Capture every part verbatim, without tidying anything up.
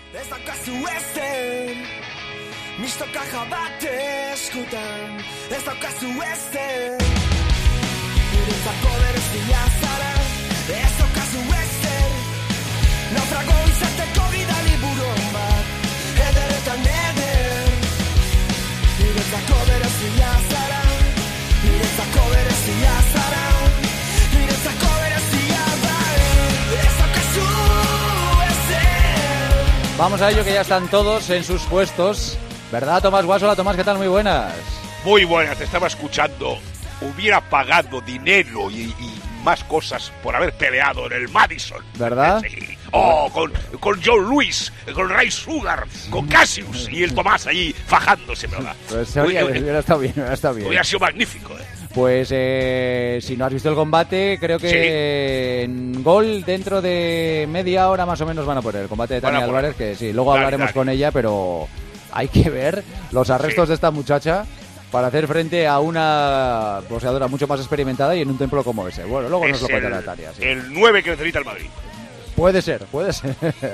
Ez daukazu ezer, misto kaja bat eskutan. Ez daukazu ezer, niretzako berezia zara. Ez daukazu ezer, naufrago izateko bidali buron bat. Eder eta neder, niretzako berezia zara. Niretzako berezia zara. Niretzako berezia bai. Ez daukazu ezer. Vamos a ello, que ya están todos en sus puestos. ¿Verdad, Tomás Guasola? Tomás, ¿qué tal? Muy buenas. Muy buenas, te estaba escuchando. Hubiera pagado dinero y, y más cosas por haber peleado en el Madison. ¿Verdad? Sí. Oh, con, con John Lewis, con Ray Sugar, con Cassius y el Tomás allí fajándose, ¿verdad? Pues hubiera, hubiera estado bien, hubiera estado bien. Hubiera sido magnífico, ¿eh? Pues eh, si no has visto el combate, creo que sí. En Gol dentro de media hora más o menos van a poner el combate de Tania Álvarez, que sí, luego dale, hablaremos dale. con ella, pero hay que ver los arrestos sí. de esta muchacha para hacer frente a una boxeadora mucho más experimentada y en un templo como ese. Bueno, luego es nos lo cuentará Tania. Sí. El nueve que necesita el Madrid. Puede ser, puede ser.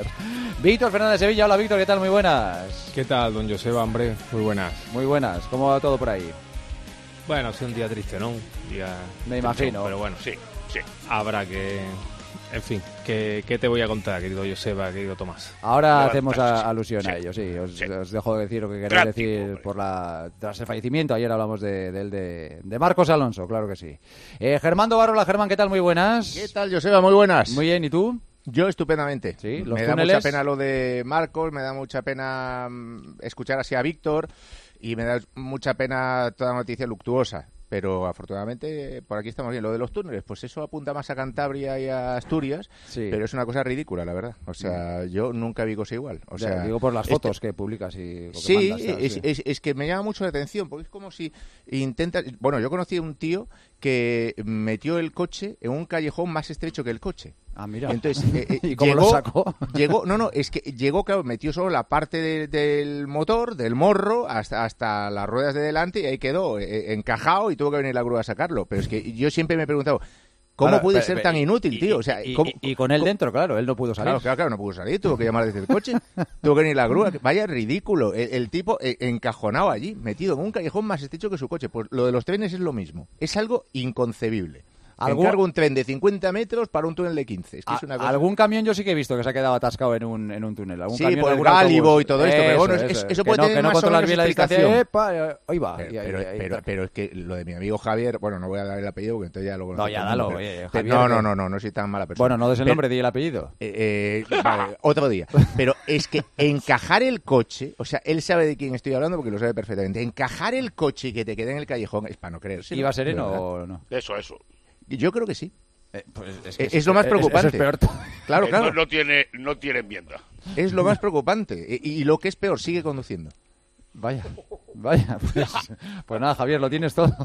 Víctor Fernández de Sevilla, hola Víctor, ¿qué tal? Muy buenas. ¿Qué tal, don Joseba, hombre? Muy buenas. Muy buenas, ¿cómo va todo por ahí? Bueno, ha sido un día triste, ¿no? Un día Me imagino. Triste, pero bueno, sí, sí. Habrá que... En fin, ¿qué, qué te voy a contar, querido Joseba, querido Tomás? Ahora Levanta, hacemos a, alusión sí, a ello, sí. Os, sí. os dejo decir lo que queréis Práctico, decir hombre. por la tras el fallecimiento. Ayer hablamos de, de, de, de Marcos Alonso, claro que sí. Eh, Germán Dobarrola, Germán, ¿qué tal? Muy buenas. ¿Qué tal, Joseba? Muy buenas. Muy bien, ¿y tú? Yo estupendamente. ¿Sí? ¿Los me túneles? da mucha pena lo de Marcos, me da mucha pena escuchar así a Víctor y me da mucha pena toda noticia luctuosa. Pero afortunadamente por aquí estamos bien. Lo de los túneles, pues eso apunta más a Cantabria y a Asturias, sí. pero es una cosa ridícula, la verdad. O sea, yo nunca vi cosa igual. O sea, ya, digo por las fotos este... que publicas y lo que sí, mandas, ya, es, sí, es, es que me llama mucho la atención, porque es como si intentas... Bueno, yo conocí a un tío que metió el coche en un callejón más estrecho que el coche. Ah, mira. Entonces, eh, eh, ¿y cómo llegó, lo sacó? llegó, no, no, es que llegó, claro, metió solo la parte de, del motor, del morro, hasta, hasta las ruedas de delante y ahí quedó eh, encajado y tuvo que venir la grúa a sacarlo. Pero es que yo siempre me he preguntado, ¿cómo claro, puede pero, ser pero, tan inútil, y, tío? O sea, y, ¿cómo, y, y con él cómo, dentro, claro, él no pudo salir. Claro, claro, claro, no pudo salir, tuvo que llamar desde el coche, tuvo que venir la grúa. Vaya ridículo, el, el tipo eh, encajonado allí, metido en un callejón más estrecho que su coche. Pues lo de los trenes es lo mismo, es algo inconcebible. ¿Algún... Encargo un tren de cincuenta metros para un túnel de quince. Es que es una cosa... Algún camión yo sí que he visto que se ha quedado atascado en un, en un túnel. ¿Algún sí, camión, por el Gálibo y todo esto. Eso, pero bueno, eso, eso, eso eso puede no, tener que no más o menos bien la explicación. Epa, ahí va. Pero, y ahí, pero, ahí, ahí, pero, pero es que lo de mi amigo Javier... Bueno, no voy a dar el apellido porque entonces ya lo conozco. No, ya dalo. Pero, oye, Javier, no, no, no, no, no soy tan mala persona. Bueno, no des el nombre, di el apellido. Eh, eh, vale, otro día. Pero es que encajar el coche... O sea, él sabe de quién estoy hablando porque lo sabe perfectamente. Encajar el coche y que te quede en el callejón es para no creerse. ¿Iba sereno o no? Eso, eso. Yo creo que sí. Eh, pues es, que es, es lo más preocupante. Eso es peor. Claro, claro. No, no tiene, no tiene enmienda. Es lo más preocupante. Y, y lo que es peor, sigue conduciendo. Vaya, vaya. Pues, pues nada, Javier, lo tienes todo.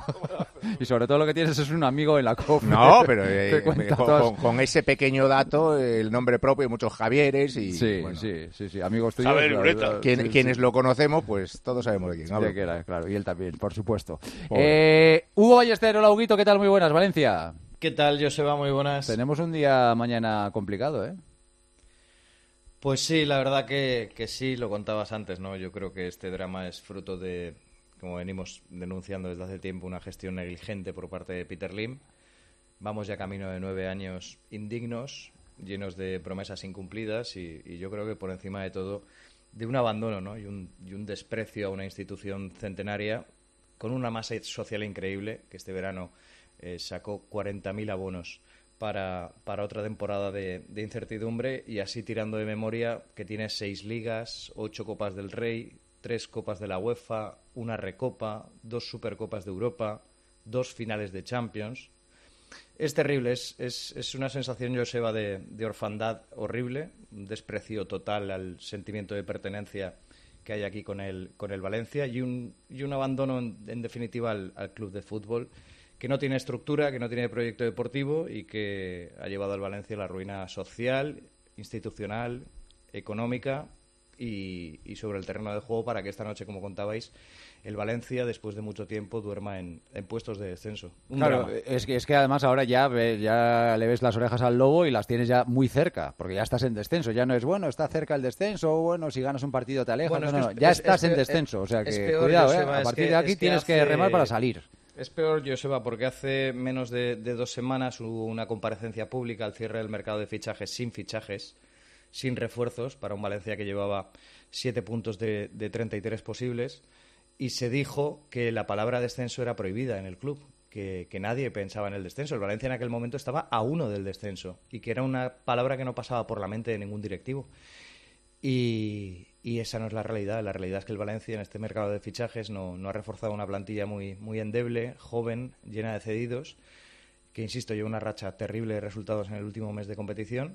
Y sobre todo lo que tienes es un amigo en la C O F. No, pero eh, con, con, con ese pequeño dato, el nombre propio, muchos Javieres y... Sí, bueno, sí, sí, sí, amigos tuyos. Claro, quien, sí, quienes sí. lo conocemos, pues todos sabemos de quién hablo. Sí, que era, claro, y él también, por supuesto. Eh, Hugo Ballester, hola Huguito, ¿qué tal? Muy buenas, Valencia. ¿Qué tal, Joseba? Muy buenas. Tenemos un día mañana complicado, ¿eh? Pues sí, la verdad que, que sí, lo contabas antes, ¿no? Yo creo que este drama es fruto de, como venimos denunciando desde hace tiempo, una gestión negligente por parte de Peter Lim. Vamos ya camino de nueve años indignos, llenos de promesas incumplidas y, y yo creo que por encima de todo de un abandono, ¿no? y, un, y un desprecio a una institución centenaria con una masa social increíble que este verano eh, sacó cuarenta mil abonos para, para otra temporada de, de incertidumbre y así tirando de memoria que tiene seis ligas, ocho Copas del Rey, tres Copas de la UEFA, una Recopa, dos Supercopas de Europa, dos finales de Champions. Es terrible, es, es, es una sensación, Joseba, de, de orfandad horrible, un desprecio total al sentimiento de pertenencia que hay aquí con el, con el Valencia y un, y un abandono, en, en definitiva, al, al club de fútbol que no tiene estructura, que no tiene proyecto deportivo y que ha llevado al Valencia a la ruina social, institucional, económica y, y sobre el terreno de juego para que esta noche, como contabais, el Valencia, después de mucho tiempo, duerma en, en puestos de descenso. Un claro, drama. es que, es que además ahora ya, ve, ya le ves las orejas al lobo y las tienes ya muy cerca, porque ya estás en descenso. Ya no es, bueno, está cerca el descenso, bueno, si ganas un partido te alejas. Bueno, no, es no, que es- ya es- estás es en peor- descenso. O sea que, es peor, cuidado, Joseba, ¿eh? A es partir que- de aquí es que tienes que hace- remar para salir. Es peor, Joseba, porque hace menos de, de dos semanas hubo una comparecencia pública al cierre del mercado de fichajes sin fichajes, sin refuerzos, para un Valencia que llevaba siete puntos de, de treinta y tres posibles, y se dijo que la palabra descenso era prohibida en el club, que, que nadie pensaba en el descenso. El Valencia en aquel momento estaba a uno del descenso, y que era una palabra que no pasaba por la mente de ningún directivo. Y, y esa no es la realidad. La realidad es que el Valencia en este mercado de fichajes no, no ha reforzado una plantilla muy, muy endeble, joven, llena de cedidos, que, insisto, lleva una racha terrible de resultados en el último mes de competición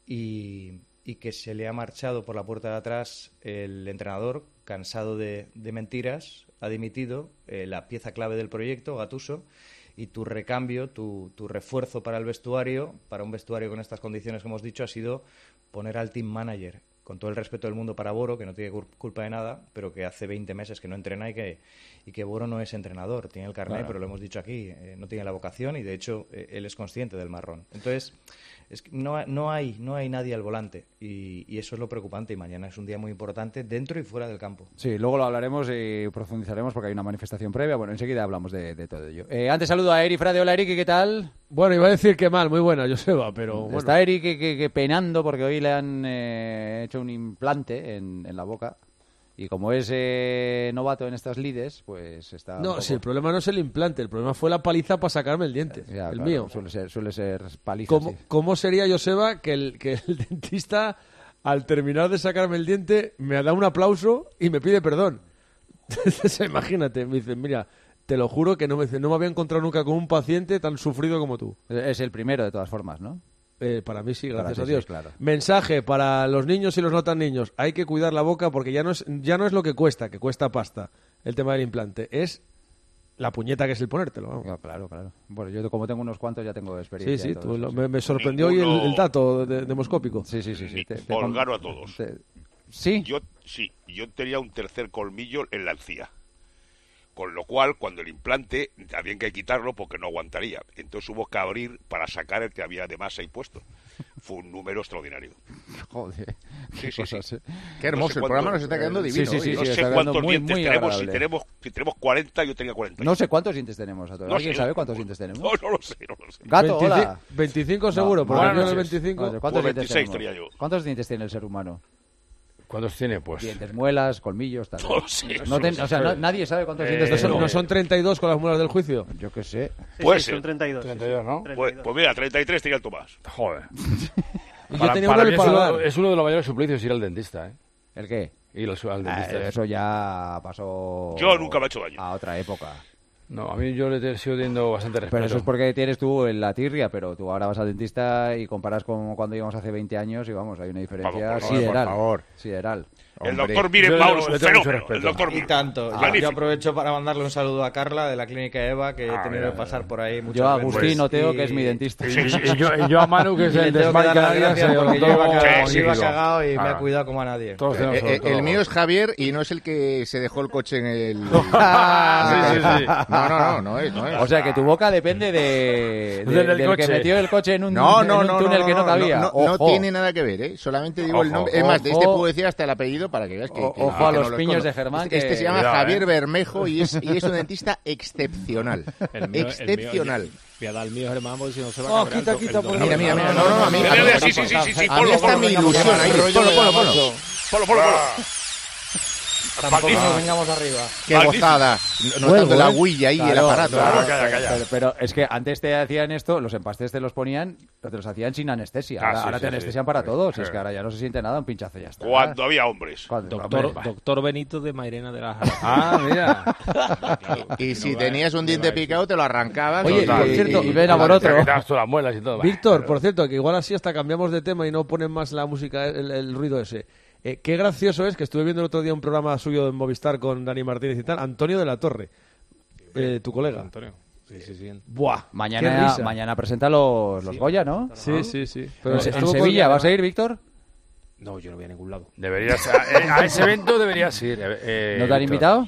y, y que se le ha marchado por la puerta de atrás el entrenador, cansado de, de mentiras, ha dimitido eh, la pieza clave del proyecto, Gattuso, y tu recambio, tu, tu refuerzo para el vestuario, para un vestuario con estas condiciones que hemos dicho, ha sido poner al team manager. Con todo el respeto del mundo para Boro, que no tiene culpa de nada, pero que hace veinte meses que no entrena y que, y que Boro no es entrenador. Tiene el carnet, Claro. pero lo hemos dicho aquí, eh, no tiene la vocación y, de hecho, eh, él es consciente del marrón. Entonces, es que no, ha- no, hay, no hay nadie al volante y, y eso es lo preocupante. Y mañana es un día muy importante dentro y fuera del campo. Sí, luego lo hablaremos y profundizaremos porque hay una manifestación previa. Bueno, enseguida hablamos de, de todo ello. Eh, antes saludo a Eri Frade. Hola, Eric, ¿qué tal? Bueno, iba a decir que mal, muy buena, Joseba, pero bueno. Está Eric que, que- que penando porque hoy le han eh, hecho un implante en, en la boca. Y como es eh, novato en estas lides, pues está. un No, poco- si el problema no es el implante, el problema fue la paliza para sacarme el diente, Ya, el claro, mío. Suele ser, suele ser paliza. ¿Cómo, sí. ¿Cómo sería, Joseba, que el, que el dentista, al terminar de sacarme el diente, me da un aplauso y me pide perdón? Entonces, imagínate, me dice, mira, te lo juro que no me, dice, no me había encontrado nunca con un paciente tan sufrido como tú. Es el primero, de todas formas, ¿no? Eh, para mí sí, Para gracias ti a Dios. sí, claro. Mensaje para los niños y los no tan niños. Hay que cuidar la boca porque ya no es, ya no es lo que cuesta, que cuesta pasta, el tema del implante. Es la puñeta que es el ponértelo. Vamos. No, claro, claro. Bueno, yo como tengo unos cuantos ya tengo experiencia. Sí, sí, en todo tú eso, lo- sí. me, me sorprendió hoy Ninguno- el, el dato de- demoscópico. Sí, sí, sí. sí. Ni- Te- te os con- gano a todos. te- Sí. Yo sí, yo tenía un tercer colmillo en la encía. Con lo cual, cuando el implante, había que quitarlo porque no aguantaría. Entonces hubo que abrir para sacar el que había de más ahí puesto. Fue un número extraordinario. Joder. Sí, Qué sí, cosas, sí. eh. Qué hermoso, No sé el programa cuánto- nos está quedando Sí, divino. sí, sí, hoy. No sí, sé está quedando cuántos muy, dientes muy tenemos. Si agradable. tenemos, si tenemos cuarenta, yo tenía cuarenta. No sé cuántos dientes tenemos a todos. No ¿Alguien sé. sabe cuántos dientes tenemos? No, no lo sé, no lo sé. Gato, veinticinco, hola. veinticinco seguro, No, porque bueno, yo no el sé. veinticinco... Vale, ¿cuántos Pues dientes veintiséis tenemos? tenía yo. ¿Cuántos dientes tiene el ser humano? ¿Cuántos tiene? Pues Dientes, muelas, colmillos, tal. No lo sé, No no ten- lo o sea, no- nadie sabe cuántos Eh, dientes ¿No son, tenemos. no son treinta y dos con las muelas del juicio? Yo qué sé. Sí, Puede sí, ser. son treinta y dos. treinta y dos, ¿no? Pues, treinta y dos. pues mira, treinta y tres tenía el Tomás. Joder. Y Para, yo tenía para uno mí del es, uno, paladar. es uno de los mayores suplicios ir al dentista, ¿eh? ¿El qué? Ir al, al Ah, dentista. eso ya pasó. Yo nunca me he hecho daño. A otra época. No, a mí yo le te- sigo teniendo bastante respeto. Pero eso es porque tienes tú en la tirria, pero tú ahora vas al dentista y comparas con cuando íbamos hace veinte años y vamos, hay una diferencia Vamos, por favor, sideral. por favor. Sideral. El Hombre. doctor Miren Yo Mauro le- es le un tengo mucho fenómeno. El respeto. doctor Y Miren. tanto. Yo, Magnífico. yo aprovecho para mandarle un saludo a Carla de la Clínica Eva, que he Ah, tenido mira, que pasar por ahí muchas Yo a veces. Agustín Oteo, Y- que es mi dentista. Y, y- y yo, y yo a Manu, que es y le el tengo de que dar Smart las Canarias, gracias se lo porque yo tomo iba cagado, Sí, magnífico. iba cagado y me Ah, ha cuidado como a nadie. todos Eh, tenemos eh, sobre todo. el mío es Javier y no es el que se dejó el coche en el... Ah, sí, sí, sí. No, no, no, no es, no es. O sea que tu boca depende de, de- Del del del que coche. metió el coche en un, No, en no, un no, túnel no, que no no, cabía. no, no Ojo. tiene nada que ver, ¿eh? Solamente digo el Ojo, nombre. Es más, de este ojo. puedo decir hasta el apellido para que veas que... O- que- ojo que a no los lo piños escondo. de Germán, Este, este que- se llama Cuidado, Javier ¿eh? Bermejo y es, y es un dentista excepcional. El mío- el mío- excepcional. Voy a dar el mío, Germán, porque si no se va a Oh, cabrear quita, el quita, doctor. por Mira, mira, mira. No, no, a mí... Mira, a mí- mira, sí, sí, sí, sí, sí, a mí ponlo, esta ponlo, mi venga, ilusión. ahí, rollo Ponlo, de ponlo, ponlo. Amazo. Polo, polo, polo. Tampoco Magnífico. nos vengamos arriba. Qué Magnífico. gozada. Notando Vuelvo, la ¿eh? huilla y el Claro, aparato. claro, calla, calla. Pero, pero es que antes te hacían esto, los empastes te los ponían, pero te los hacían sin anestesia. Ah, ahora sí, ahora sí, te sí. anestesian para todos. Sí. Es que ahora ya no se siente nada, un pinchazo y ya está. Cuando había hombres. Cuando- Doctor, hombre, doctor Benito de Mairena de la Ah, mira. Y si tenías un diente picado, te lo arrancabas. Oye, y- por y- cierto, y ven a por otro. Te quitabas todas las muelas y todo. Víctor, por cierto, que igual así hasta cambiamos de tema y no ponen más la música, el, el ruido ese. Eh, qué gracioso es que estuve viendo el otro día un programa suyo en Movistar con Dani Martínez y tal, Antonio de la Torre, eh, tu colega. Antonio. Sí, sí, sí. Buah, qué Mañana, risa. mañana presenta los, los Goya, ¿no? Sí, sí, sí. Pero en, estuvo en con- Sevilla, ¿vas a ir, Víctor? No, yo no voy a ningún lado. Deberías, a, a ese evento deberías ir. Eh, ¿No te han Víctor. invitado?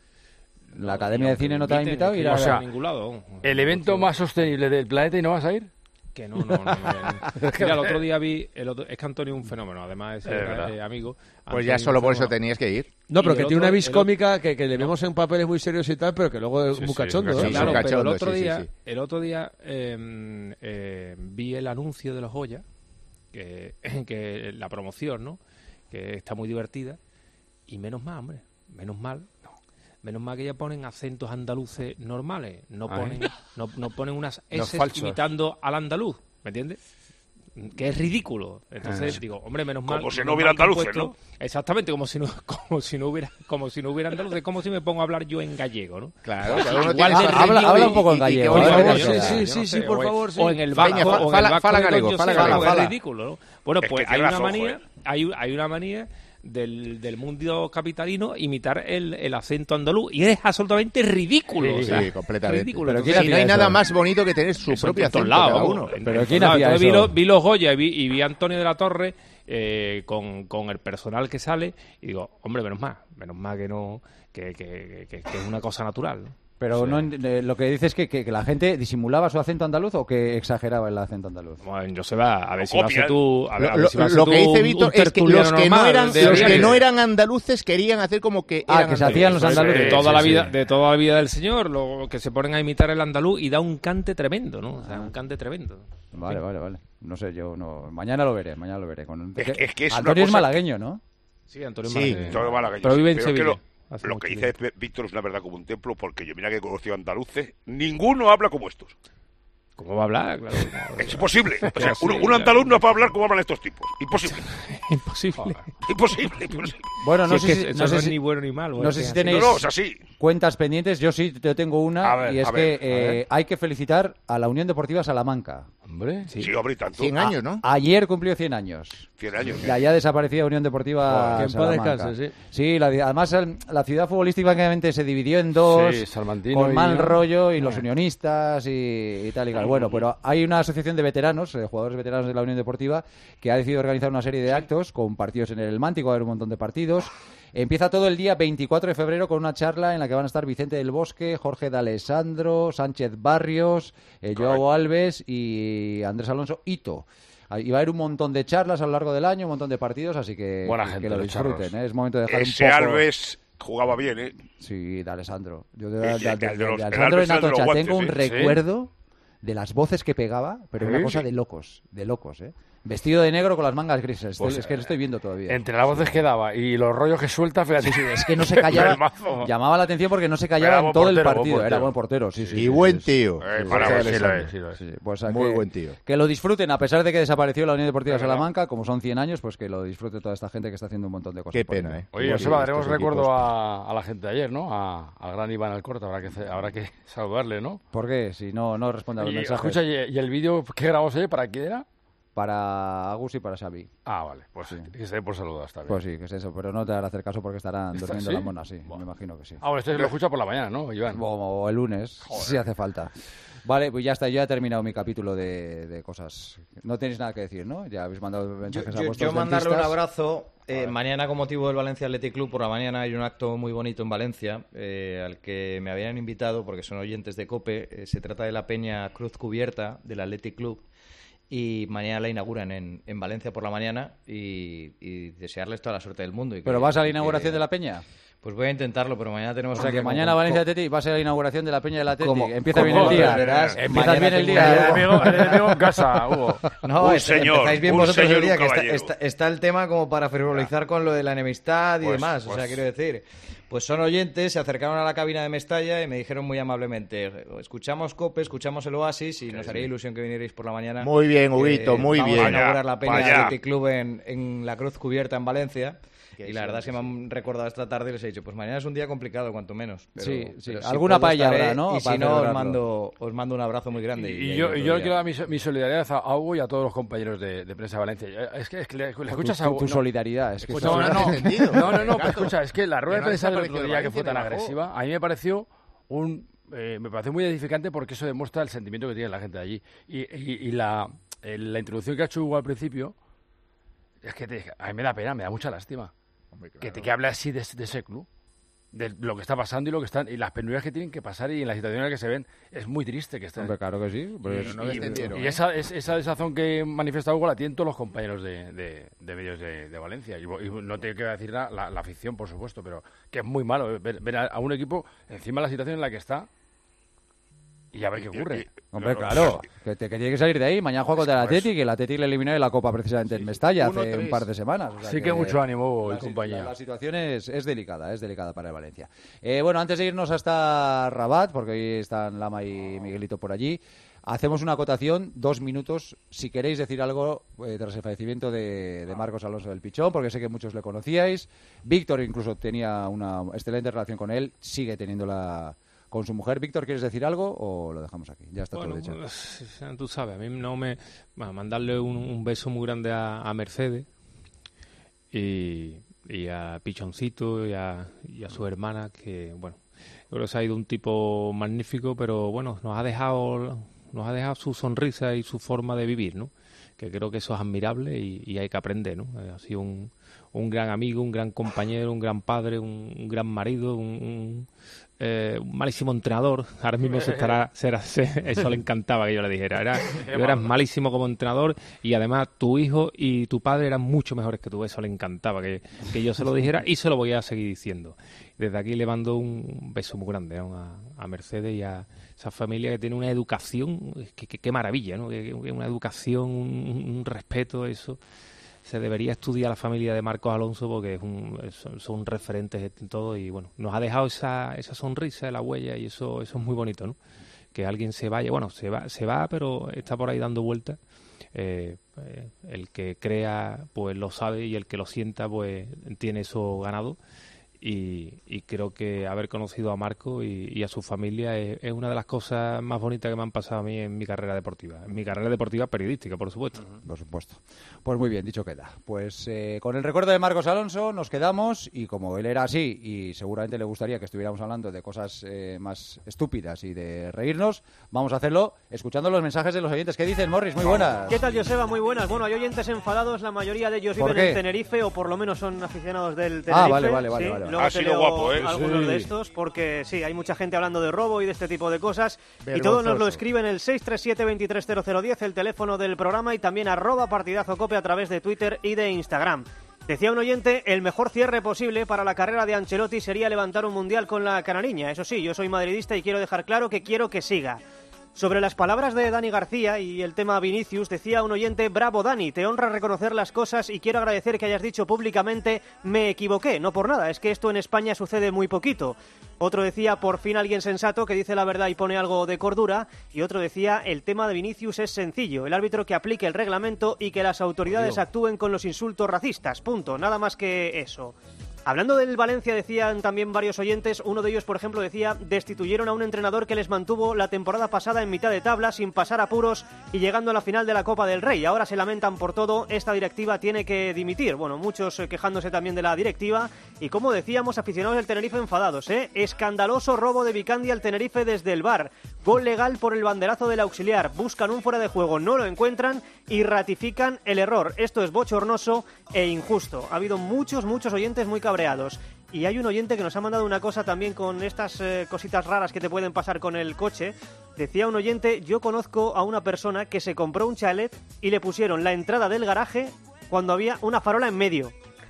¿La Academia de Cine no te ha invitado? Y Ir a- O sea, a ningún lado. El evento más sostenible del planeta y no vas a ir. Que no, no, no. no, no. Mira, el otro día vi... El otro, es que Antonio es un fenómeno, además es Es verdad. eh, amigo. Pues ya Antonio solo es un por eso fenómeno. tenías que ir. No, pero Y que el tiene una otro- vis el otro- cómica que, que le vemos en papeles muy serios y tal, pero que luego es Sí, muy sí, cachondo. sí, ¿eh? sí, claro, sí, pero el cachondo, otro sí, sí, día, sí. el otro día eh, eh, vi el anuncio de los Goya, que, que la promoción, ¿no? Que está muy divertida. Y menos mal, hombre, menos mal. Menos mal que ya ponen acentos andaluces normales, no Ah, ponen, no, no ponen unas No S falsos. imitando al andaluz, ¿me entiendes? Que es ridículo. Entonces Ah. digo, hombre, menos mal. Como si menos no hubiera mal que han andaluces, puesto- Exactamente, como si no, como si no hubiera, como si no hubiera andaluces, como si me pongo a hablar yo en gallego, ¿no? Claro, cada uno Igual tiene de su habla- acento habla y- un poco en y- y que gallego, por ¿eh? favor, Por sí, favor. sí, Sí, Yo sí, no sí, sé, por o en- favor, sí. O en el Peña, vasco, fa- o en fala- el vasco fala de galego, Doño fala Seba, galego, pues es fala. ridículo, ¿no? Bueno, Es pues que hay tiene una razón, manía, joder. hay, hay una manía del, del mundo capitalino imitar el, el acento andaluz y es absolutamente ridículo. Sí, o sea, sí, completamente. ridículo. Pero Entonces, ¿quién Si no hay hacía nada eso? más bonito que tener su eso propio en todos acento lados, cada vamos, uno. en- ¿Pero en quién todos hacía lados. Entonces, eso? Vi, los, vi los Goya y vi, y vi a Antonio de la Torre eh, con, con el personal que sale y digo, hombre, menos mal, menos mal que no, que, que, que, que es una cosa natural, ¿no? Pero no, ent- eh, lo que dices es que, que, que la gente disimulaba su acento andaluz o que exageraba el acento andaluz. Bueno, Joseba, a ver si O lo hace copian. tú. A ver, a ver Lo, si lo hace lo tú que dice un- Víctor un es que tertuliano los que no normal eran de los que Oriente. no eran andaluces querían hacer como que Ah, eran que se andaluces. hacían los Eso es, andaluces. de toda la sí, vida sí. de toda la vida del señor, lo que se ponen a imitar el andaluz y da un cante tremendo, ¿no? O sea, un cante tremendo. Vale, vale, vale. No sé, yo no. Mañana lo veré, mañana lo veré. Con... Es que- es que es una Antonio es cosa- malagueño, ¿no? Sí, Antonio Sí, Malagueño. Todo malagueño, Pero sí. vive en Pero es que Sevilla. Lo, Hace lo mucho que tiempo. dice Víctor es una verdad como un templo, porque yo mira que he conocido andaluces, ninguno habla como estos. ¿Cómo va a hablar? Claro, no, Es imposible. O sea, Sí, un, un claro. andaluz no puede hablar como hablan estos tipos. Imposible. imposible. Imposible, imposible. Bueno, no Si sé es si, que no eso sé no es si- ni bueno ni malo. no es sé que si así. tenéis- No, no, es así. cuentas pendientes. Yo sí te tengo una A ver, y es a que ver, a eh, ver. hay que felicitar a la Unión Deportiva Salamanca. Hombre. Sí. Sí, hombre, y tanto. cien años, ¿no? Ayer cumplió cien años. cien años. La ya desaparecida Unión Deportiva Que en paz Salamanca. descanse, sí. Sí, la- además el- la ciudad futbolísticamente se dividió en dos, Sí, salmantino con y- mal rollo y los unionistas y, y tal y tal. Bueno, pero hay una asociación de veteranos, eh, jugadores veteranos de la Unión Deportiva, que ha decidido organizar una serie de actos con partidos en el Mántico, va a haber un montón de partidos. Empieza todo el día veinticuatro de febrero con una charla en la que van a estar Vicente del Bosque, Jorge de Alessandro, Sánchez Barrios, eh, Joao Alves y Andrés Alonso Ito. Y va a haber un montón de charlas a lo largo del año, un montón de partidos, así que, Buena que- gente, que lo los disfruten. charros. ¿eh? Es momento de dejar Ese un poco... Alves jugaba bien, ¿eh? Sí, de Alessandro. Yo de, El- de- el- de- el de de- los- de el Alessandro Alves en es el de los Atocha guantes, tengo un ¿eh? recuerdo de las voces que pegaba, pero una Sí. cosa de locos, de locos, ¿eh? Vestido de negro con las mangas grises. Estoy- Pues, es que lo estoy viendo todavía. Entre las voces que daba y los rollos que suelta, fíjate. Es que no se callaba. El mazo. Llamaba la atención porque no se callaba Era en buen todo el portero, buen partido. Era portero. buen portero, sí, sí. Y sí, buen sí, tío. Eh, Sí, para sí, ver sí, si sí. lo es, sí lo es. sí, pues a Muy que, buen tío. que lo disfruten, a pesar de que desapareció la Unión Deportiva Es verdad. Salamanca, como son cien años, pues que lo disfrute toda esta gente que está haciendo un montón de cosas. Qué por pena, ello. ¿eh? Oye, Igual Joseba, que daremos estos recuerdo equipos. a, a la gente de ayer, ¿no? A- al gran Iván Alcorta, habrá que, ce- habrá que saludarle, ¿no? ¿Por qué? Si no, no responde a los Y, mensajes. escucha, ¿y, y el vídeo que grabamos ayer para quién era? Para Agus y para Xavi. Ah, vale, pues sí. Que se dé por saludar, está bien. Pues sí, que es eso, pero no te hará hacer caso porque estarán ¿Está- durmiendo sí? las monas, sí, Bueno. me imagino que sí. Ah, bueno, este lo escucha por la mañana, ¿no, Iván? O el lunes, si hace falta. Vale, pues ya está, yo ya he terminado mi capítulo de, de cosas. No tenéis nada que decir, ¿no? Ya habéis mandado Yo, mensajes a yo- vuestros yo mandarle un dentistas. abrazo. Eh, mañana, con motivo del Valencia Athletic Club, por la mañana hay un acto muy bonito en Valencia eh, al que me habían invitado porque son oyentes de COPE. Eh, se trata de la Peña Cruz Cubierta del Athletic Club y mañana la inauguran en, en Valencia por la mañana y, y desearles toda la suerte del mundo. Y que- ¿Pero vas a la y inauguración que- de la Peña? Pues voy a intentarlo, pero mañana tenemos... O sea un que día mañana con- Valencia con- Athletic va a ser la inauguración de la Peña del Athletic. Como- Empieza bien el como día. verás, Empieza mañana bien el tengo día. un El ¿eh? enemigo, el enemigo en casa, Hugo. No, Un es- señor, empezáis bien un vosotros señor, el día, un que está, caballero. está- está el tema como para frivolizar con lo de la enemistad y Pues- demás. O pues- sea, quiero decir, pues son oyentes, se acercaron a la cabina de Mestalla y me dijeron muy amablemente, escuchamos COPE, escuchamos el Oasis y nos haría ilusión que vinierais por la mañana. Muy bien, Eh, Huguito, muy vamos bien. a inaugurar la Vaya, Peña vaya. Athletic Club en, en la Cruz Cubierta en Valencia. Que Y la sí, verdad es que me han recordado esta tarde y les he dicho, pues mañana es un día complicado, cuanto menos. Pero- Sí, sí. pero si Alguna puedo paella estaré, habrá, ¿no? Y si Para no, os celebrarlo. mando, os mando un abrazo muy grande. Y, ahí yo, otro y yo día. quiero dar mi, so- mi solidaridad a Hugo y a todos los compañeros de, de prensa de Valencia. Es que, es que le, le Tu, escuchas a tu- Hugo. tu no, solidaridad. Es que escucha, eso- no, no, entendido. no, no, no, pero Gato. escucha, es que la rueda Que de no prensa del desapareció otro de día que fue tan Valencia ni bajó. agresiva, a mí me pareció un eh, me pareció muy edificante porque eso demuestra el sentimiento que tiene la gente de allí. Y, y, y la, el- la introducción que ha hecho Hugo al principio Es que te, a mí me da pena, me da mucha lástima. Hombre, claro. Que te que hable así de, de ese club. De lo que está pasando y lo que están y las penurias que tienen que pasar y en la situación en la que se ven. Es muy triste que estén. Hombre, claro que sí. Pues, no descendieron, Y ¿eh? esa, es, esa desazón que manifiesta Hugo la tienen todos los compañeros de, de, de medios de, de Valencia. Y, y no tengo que decir la, la, la afición, por supuesto, pero que es muy malo ver, ver a, a un equipo encima de la situación en la que está y a ver qué ocurre. Hombre, claro, que, te, que tiene que salir de ahí. Mañana juega contra el Atleti, que el Atleti le eliminó en la Copa precisamente en Mestalla hace uno tres. un par de semanas. O sea Así que mucho ánimo la, y compañía. La, la situación es, es delicada, es delicada para el Valencia. Eh, bueno, antes de irnos hasta Rabat, porque hoy están Lama y Miguelito por allí, hacemos una acotación, dos minutos, si queréis decir algo eh, tras el fallecimiento de, de Marcos Alonso del Pichón, porque sé que muchos le conocíais. Víctor incluso tenía una excelente relación con él, sigue teniéndola con su mujer. Víctor, ¿quieres decir algo o lo dejamos aquí? Ya está Bueno, todo dicho. pues, tú sabes, a mí no me... Bueno, mandarle un, un beso muy grande a, a Mercedes y, y a Pichoncito y a, y a su hermana, que, bueno, yo creo que se ha ido un tipo magnífico, pero, bueno, nos ha dejado nos ha dejado su sonrisa y su forma de vivir, ¿no? Que creo que eso es admirable y, y hay que aprender, ¿no? Ha sido un, un gran amigo, un gran compañero, un gran padre, un, un gran marido, un... un Eh, un malísimo entrenador. Ahora mismo se estará, será, se, eso le encantaba que yo le dijera. Era, yo eras malísimo como entrenador y además tu hijo y tu padre eran mucho mejores que tú. Eso le encantaba que, que yo se lo dijera y se lo voy a seguir diciendo. Desde aquí le mando un beso muy grande, ¿no? a, a Mercedes y a esa familia que tiene una educación, que, que, que maravilla, ¿no? Que, que una educación, un, un respeto, eso. Se debería estudiar la familia de Marcos Alonso porque es un, son, son referentes en todo y bueno, nos ha dejado esa, esa sonrisa, la huella y eso eso es muy bonito, ¿no? Que alguien se vaya, bueno, se va, se va pero está por ahí dando vueltas. Eh, eh, el que crea pues lo sabe y el que lo sienta pues tiene eso ganado. Y, y creo que haber conocido a Marco y, y a su familia es, es una de las cosas más bonitas que me han pasado a mí en mi carrera deportiva. En mi carrera deportiva periodística, por supuesto. Uh-huh. Por supuesto. Pues muy bien, dicho queda. Pues eh, con el recuerdo de Marcos Alonso nos quedamos y como él era así y seguramente le gustaría que estuviéramos hablando de cosas eh, más estúpidas y de reírnos, vamos a hacerlo escuchando los mensajes de los oyentes. ¿Qué dicen, Morris? Muy buenas. ¿Qué tal, Joseba? Muy buenas. Bueno, hay oyentes enfadados, la mayoría de ellos ¿Por viven qué? en Tenerife o por lo menos son aficionados del Tenerife. Ah, vale, vale, vale, sí. vale, vale. Luego Ha te sido leo guapo, ¿eh? algunos Sí. de estos porque sí, hay mucha gente hablando de robo y de este tipo de cosas y Vergonzoso. todo nos lo escriben en el seis tres siete, veintitrés cero cero diez, el teléfono del programa y también arroba partidazo cope a través de Twitter y de Instagram. Decía un oyente, el mejor cierre posible para la carrera de Ancelotti sería levantar un mundial con la canariña. Eso sí, yo soy madridista y quiero dejar claro que quiero que siga. Sobre las palabras de Dani García y el tema Vinicius, decía un oyente, bravo Dani, te honra reconocer las cosas y quiero agradecer que hayas dicho públicamente, me equivoqué, no por nada, es que esto en España sucede muy poquito. Otro decía, por fin alguien sensato que dice la verdad y pone algo de cordura, y otro decía, el tema de Vinicius es sencillo, el árbitro que aplique el reglamento y que las autoridades actúen con los insultos racistas, punto, nada más que eso. Hablando del Valencia, decían también varios oyentes, uno de ellos, por ejemplo, decía, destituyeron a un entrenador que les mantuvo la temporada pasada en mitad de tabla sin pasar apuros y llegando a la final de la Copa del Rey. Ahora se lamentan por todo, esta directiva tiene que dimitir. Bueno, muchos eh, quejándose también de la directiva y, como decíamos, aficionados del Tenerife enfadados, ¿eh? Escandaloso robo de Vicandia al Tenerife desde el V A R. Gol legal por el banderazo del auxiliar. Buscan un fuera de juego, no lo encuentran y ratifican el error. Esto es bochornoso e injusto. Ha habido muchos, muchos oyentes muy cabreados. Y hay un oyente que nos ha mandado una cosa también con estas eh, cositas raras que te pueden pasar con el coche. Decía un oyente, yo conozco a una persona que se compró un chalet y le pusieron la entrada del garaje cuando había una farola en medio.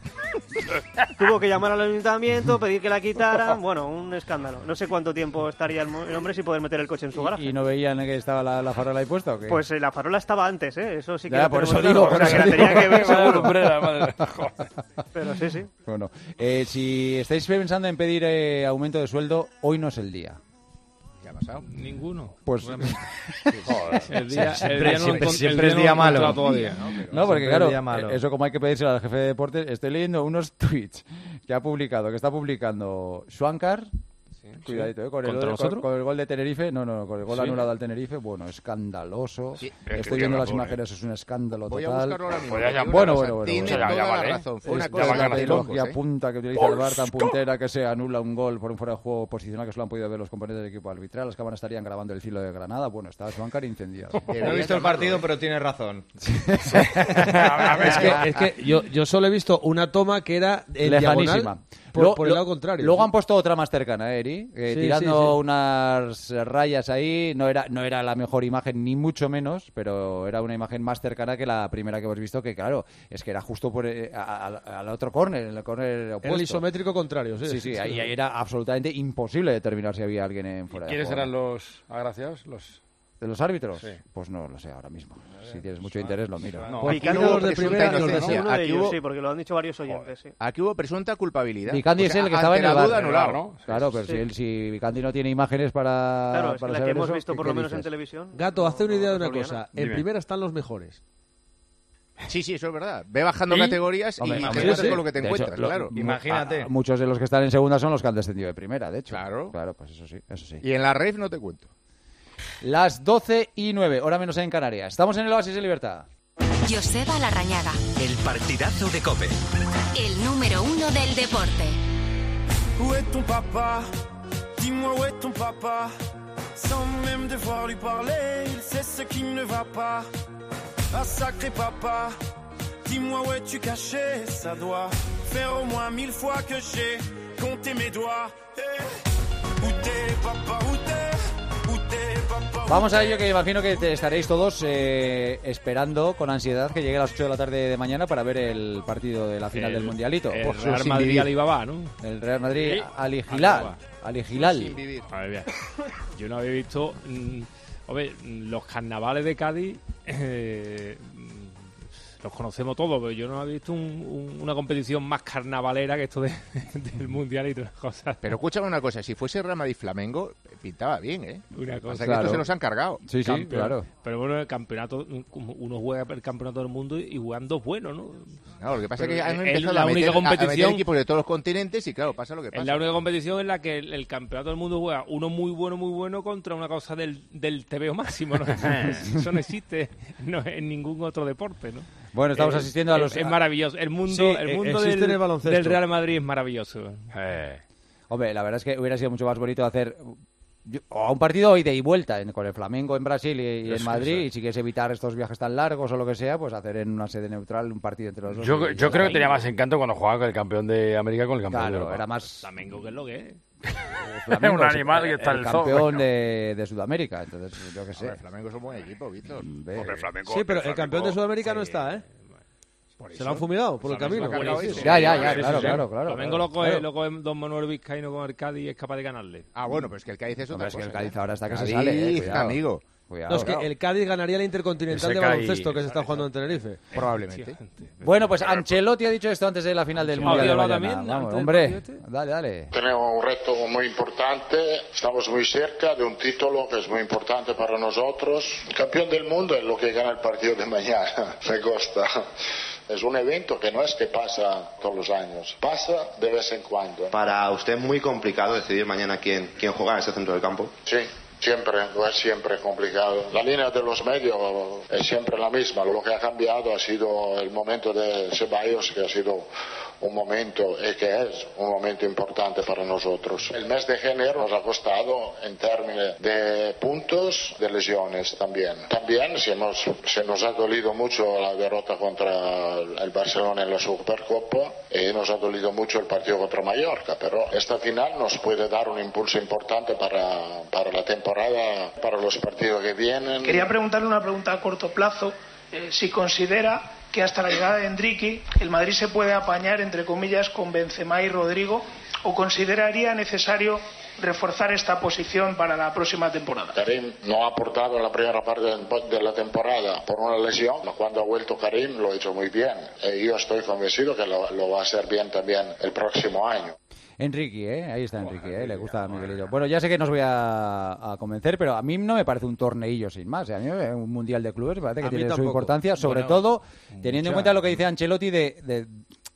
Tuvo que llamar al ayuntamiento, pedir que la quitaran. Bueno, un escándalo. No sé cuánto tiempo estaría el, el hombre sin poder meter el coche en su garaje. ¿Y no veían que estaba la, la farola ahí puesta o qué? Pues eh, la farola estaba antes, ¿eh? Eso sí que Ya, lo por tenemos eso digo, claro. por O sea, eso que la digo. tenía que ver seguro. Lumbrera, madre. Joder. Pero sí, sí. Bueno, eh, si estáis pensando en pedir eh, aumento de sueldo, hoy no es el día. ¿Qué ha pasado? Ninguno. Pues Realmente. El día, el Siempre- día no siempre- encon- siempre el es no día lo he encontrado malo. todavía. no, porque siempre claro, el día malo. eh, eso como hay que pedírselo al jefe de deportes. Estoy leyendo unos tweets que ha publicado, que está publicando Schwankar Cuidadito, ¿eh? Con el, ¿Contra con, nosotros? con el gol de Tenerife, no, no, con el gol Sí. anulado al Tenerife, bueno, escandaloso. Sí, es Estoy que viendo tiene las razón, imágenes, es un escándalo Voy a total. buscarlo ahora mismo. Pues ya, ya, Una bueno, cosa, bueno, bueno, Tiene bueno. Ya, ya toda vale, la ¿eh? razón. Fue una Es cosa va a la ganar de todo. locos, tecnología ¿eh? punta que utiliza el V A R tan puntera que se anula un gol por un fuera de juego posicional que solo han podido ver los componentes del equipo arbitral. Las cámaras estarían grabando el filo de Granada. Bueno, está Schwankar incendiado. No he visto el partido, pero tiene razón. Es que, es que yo, yo solo he visto una toma que era en Lejanísima. diagonal por, Lo- por el lo- lado contrario. Luego ¿sí? han puesto otra más cercana, ¿eh, Eri? Eh, Sí, tirando sí, sí. unas rayas ahí. No era, no era la mejor imagen, ni mucho menos, pero era una imagen más cercana que la primera que hemos visto, que claro, es que era justo por eh, a- a- al otro córner, el córner Era opuesto. el isométrico contrario, sí. Sí, sí, ahí, ahí era absolutamente imposible determinar si había alguien en fuera de ¿Quiénes juego. eran los agraciados? Los... ¿De los árbitros? Sí. Pues no lo sé ahora mismo. Si tienes mucho interés, lo miro. No. Pues Picante uno los de presunta primera y los de inocencia. Uno de Aquí ellos, hubo- sí, porque lo han dicho varios oyentes, sí. Aquí hubo presunta culpabilidad. Vicandi O es sea, el que estaba ante en el la bar, duda ¿no? anulado. ¿no? Claro, pero Sí. si, él, si Vicandi no tiene imágenes para, Claro, es para que la que saber hemos eso, visto ¿qué- por qué lo menos en dices? televisión. Gato, no- hazte una idea de no una resolvía cosa. nada. En Dime. primera están los mejores. Sí, sí, eso es verdad. Ve bajando ¿Sí? categorías Hombre, y hombre, te sí, haces sí. con lo que te De hecho, encuentras, lo- claro. mu- Imagínate. a- muchos de los que están en segunda son los que han descendido de primera, de hecho. Claro. Claro, pues eso sí, eso sí. Y en la ref no te cuento. Las doce y nueve, hora menos en Canarias. Estamos en el Oasis de Libertad. Joseba Larrañaga, El partidazo de COPE. el número uno del deporte. Où est ton papa? Dis-moi où est ton papa? Sans même devoir lui parler, il sait ce qui ne va pas. Ah sacré papa, dis-moi où es-tu caché? Ça doit faire au moins mille fois que j'ai compté mes doigts. Eh, où t'es papa, où t'es? Où t'es papa? où Vamos a ello, que imagino que te estaréis todos eh, esperando con ansiedad que llegue a las ocho de la tarde de mañana para ver el partido de la final del Mundialito. El Pues, Real sin Madrid vivir. Alibaba, ¿no? El Real Madrid Sí. Ali Hilal. Alibaba. Ali Hilal. Sin vivir. A ver, bien. Yo no había visto. mm, hombre, los carnavales de Cádiz. eh, mm, los conocemos todos, pero yo no había visto un- un- una competición más carnavalera que esto de- del mundial y todas las cosas. Pero escúchame una cosa, si fuese Real Madrid Flamengo, pintaba bien, ¿eh? Una Pasa cosa. que Claro. estos se los han cargado. Sí, sí, Campeón. claro. Pero bueno, el campeonato, como uno juega el campeonato del mundo y juegan dos buenos, ¿no? No, lo que pasa Pero es que han es empezado la a meter, única a- a meter competición- equipos de todos los continentes y claro, pasa lo que pasa. Es la única competición en la que el, el campeonato del mundo juega uno muy bueno, muy bueno contra una cosa del, del T V O máximo, ¿no? Eso no existe no, en ningún otro deporte, ¿no? Bueno, estamos Eh, asistiendo a es- los... Es maravilloso. El mundo, Sí, el eh, mundo existe del, en el baloncesto. del Real Madrid es maravilloso. Eh, Hombre, la verdad es que hubiera sido mucho más bonito hacer yo- o un partido ida y vuelta en- con el Flamengo en Brasil y, y en Eso, Madrid, eso. y si quieres evitar estos viajes tan largos o lo que sea, pues hacer en una sede neutral un partido entre los dos. yo, Y- yo creo que tenía más encanto cuando jugaba con el campeón de América con el campeón de Claro, Europa. era más Flamengo, que es lo que es. Flamengo, un animal el- que está el en el zoo, campeón venga. de, de Sudamérica, entonces yo qué sé. Hombre, Flamengo es un buen equipo, Víctor. Ve- Hombre, Flamengo- Sí, pero el Flamengo- campeón de Sudamérica no sí. está, ¿eh? Por Se lo han fumigado por el Flamengo camino. lo ha cargado Sí, ese. Ya, ya, ya, Sí, sí, claro, sí. claro, claro. Flamengo claro. lo coge, Claro. lo coge Don Manuel Vizcaíno con el Cádiz y es capaz de ganarle. Ah, bueno, pero es que el Cádiz es Hombre, otra es que cosa. el Cádiz ¿eh? ahora está que se Cádiz, sale, eh, cuidado. amigo. Cuidado. No, es que el Cádiz ganaría la Intercontinental Ese de Cádiz- baloncesto que se está jugando en Tenerife. Probablemente. Bueno, pues Ancelotti ha dicho esto antes de la final del Sí, Mundial de ¿había hablado mañana. también Vamos, antes del hombre, partido este? dale, dale. Tenemos un reto muy importante, estamos muy cerca de un título que es muy importante para nosotros. El campeón del mundo es lo que gana el partido de mañana, me gusta. Es un evento que no es que pasa todos los años, pasa de vez en cuando. Para usted es muy complicado decidir mañana quién, quién juega en ese centro del campo. Sí, siempre, lo es siempre complicado. La línea de los medios es siempre la misma, lo que ha cambiado ha sido el momento de Ceballos, que ha sido un momento y que es un momento importante para nosotros. El mes de enero nos ha costado en términos de puntos, de lesiones también. También se, hemos, se nos ha dolido mucho la derrota contra el Barcelona en la Supercopa y nos ha dolido mucho el partido contra Mallorca, pero esta final nos puede dar un impulso importante para, para la temporada, para los partidos que vienen. Quería preguntarle una pregunta a corto plazo, eh, si considera que hasta la llegada de Endriqui el Madrid se puede apañar, entre comillas, con Benzema y Rodrigo, o consideraría necesario reforzar esta posición para la próxima temporada. Karim no ha aportado en la primera parte de la temporada por una lesión. Cuando ha vuelto Karim lo ha hecho muy bien. Y yo estoy convencido que lo, lo va a hacer bien también el próximo año. Enrique, ¿eh? Ahí está Enrique, ¿eh? Le gusta a Miguelito. Bueno, ya sé que no os voy a, a convencer, pero a mí no me parece un torneillo sin más. ¿eh? A mí me- un mundial de clubes me parece que A mí tiene su tampoco. importancia, sobre Bueno, todo teniendo en mucha. cuenta lo que dice Ancelotti de, de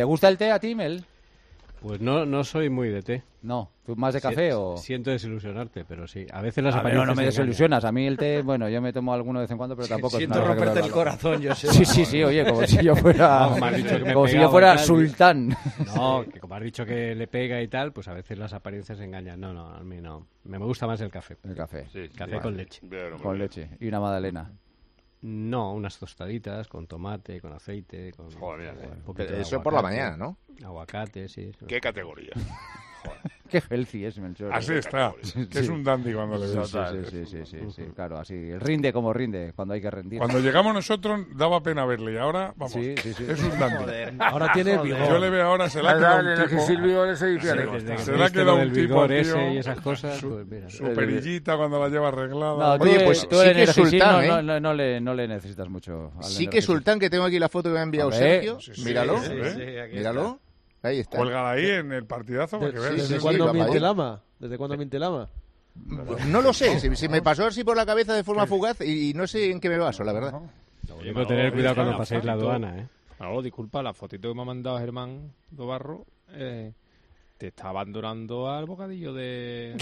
¿Te gusta el té a ti, Mel? Pues no, no soy muy de té. No, ¿tú más de café Si- o...? Siento desilusionarte, pero sí. A veces las A ver, apariencias no, no me engañan. desilusionas. A mí el té, bueno, yo me tomo alguno de vez en cuando, pero tampoco Siento es una cosa que romperte me el valga. corazón, yo sé. Sí, sí, sí, oye, como si yo fuera, No, me has dicho que me como si yo pegaba fuera y tal, sultán. No, que como has dicho que le pega y tal, pues a veces las apariencias engañan. No, no, a mí no. Me gusta más el café. El café. Café Vale. con leche. Con leche. Y una magdalena. No, unas tostaditas con tomate, con aceite, con Joder, mira, un poquito Pero de eso por la aguacate. mañana, ¿no? Aguacate, sí. ¿Qué categoría? Qué healthy es Melchor. Así está, que es un dandy cuando le sí, ves. sí, sí, sí, sí, sí, sí, claro, así. Rinde como rinde cuando hay que rendir. Cuando llegamos nosotros daba pena verle y ahora, vamos, Sí, sí, sí. es un dandy. Joder. Ahora tiene Joder. vigor. Yo le veo ahora, se le ha Ahora quedado el un tipo... Energisil Vigor ese y Sí, fíjate. Desde que se le ha viste quedado lo un del tipo, vigor tío, ese y esas cosas, su, pues mira. su perillita cuando la lleva arreglada. No, tú, Oye, pues tú sí el que es Energisil sultán, no, ¿eh? no, no, no le, no le necesitas mucho. al Sí que Energisil. sultán, que tengo aquí la foto que me ha enviado Hombre, Sergio. sí, sí, Míralo. sí, sí, aquí Míralo. Ahí está. Cuélgala ahí en el partidazo para que De- veas. ¿Desde sí, sí, cuándo papá, miente ¿eh? el ama? ¿Desde cuándo miente el ama? No lo sé, se, se me pasó así por la cabeza de forma fugaz y, y no sé en qué me baso, la verdad. Hay que tener cuidado cuando paséis la aduana, ¿eh? Manolo, disculpa, la fotito que me ha mandado Germán Dobarro eh, te está abandonando al bocadillo de...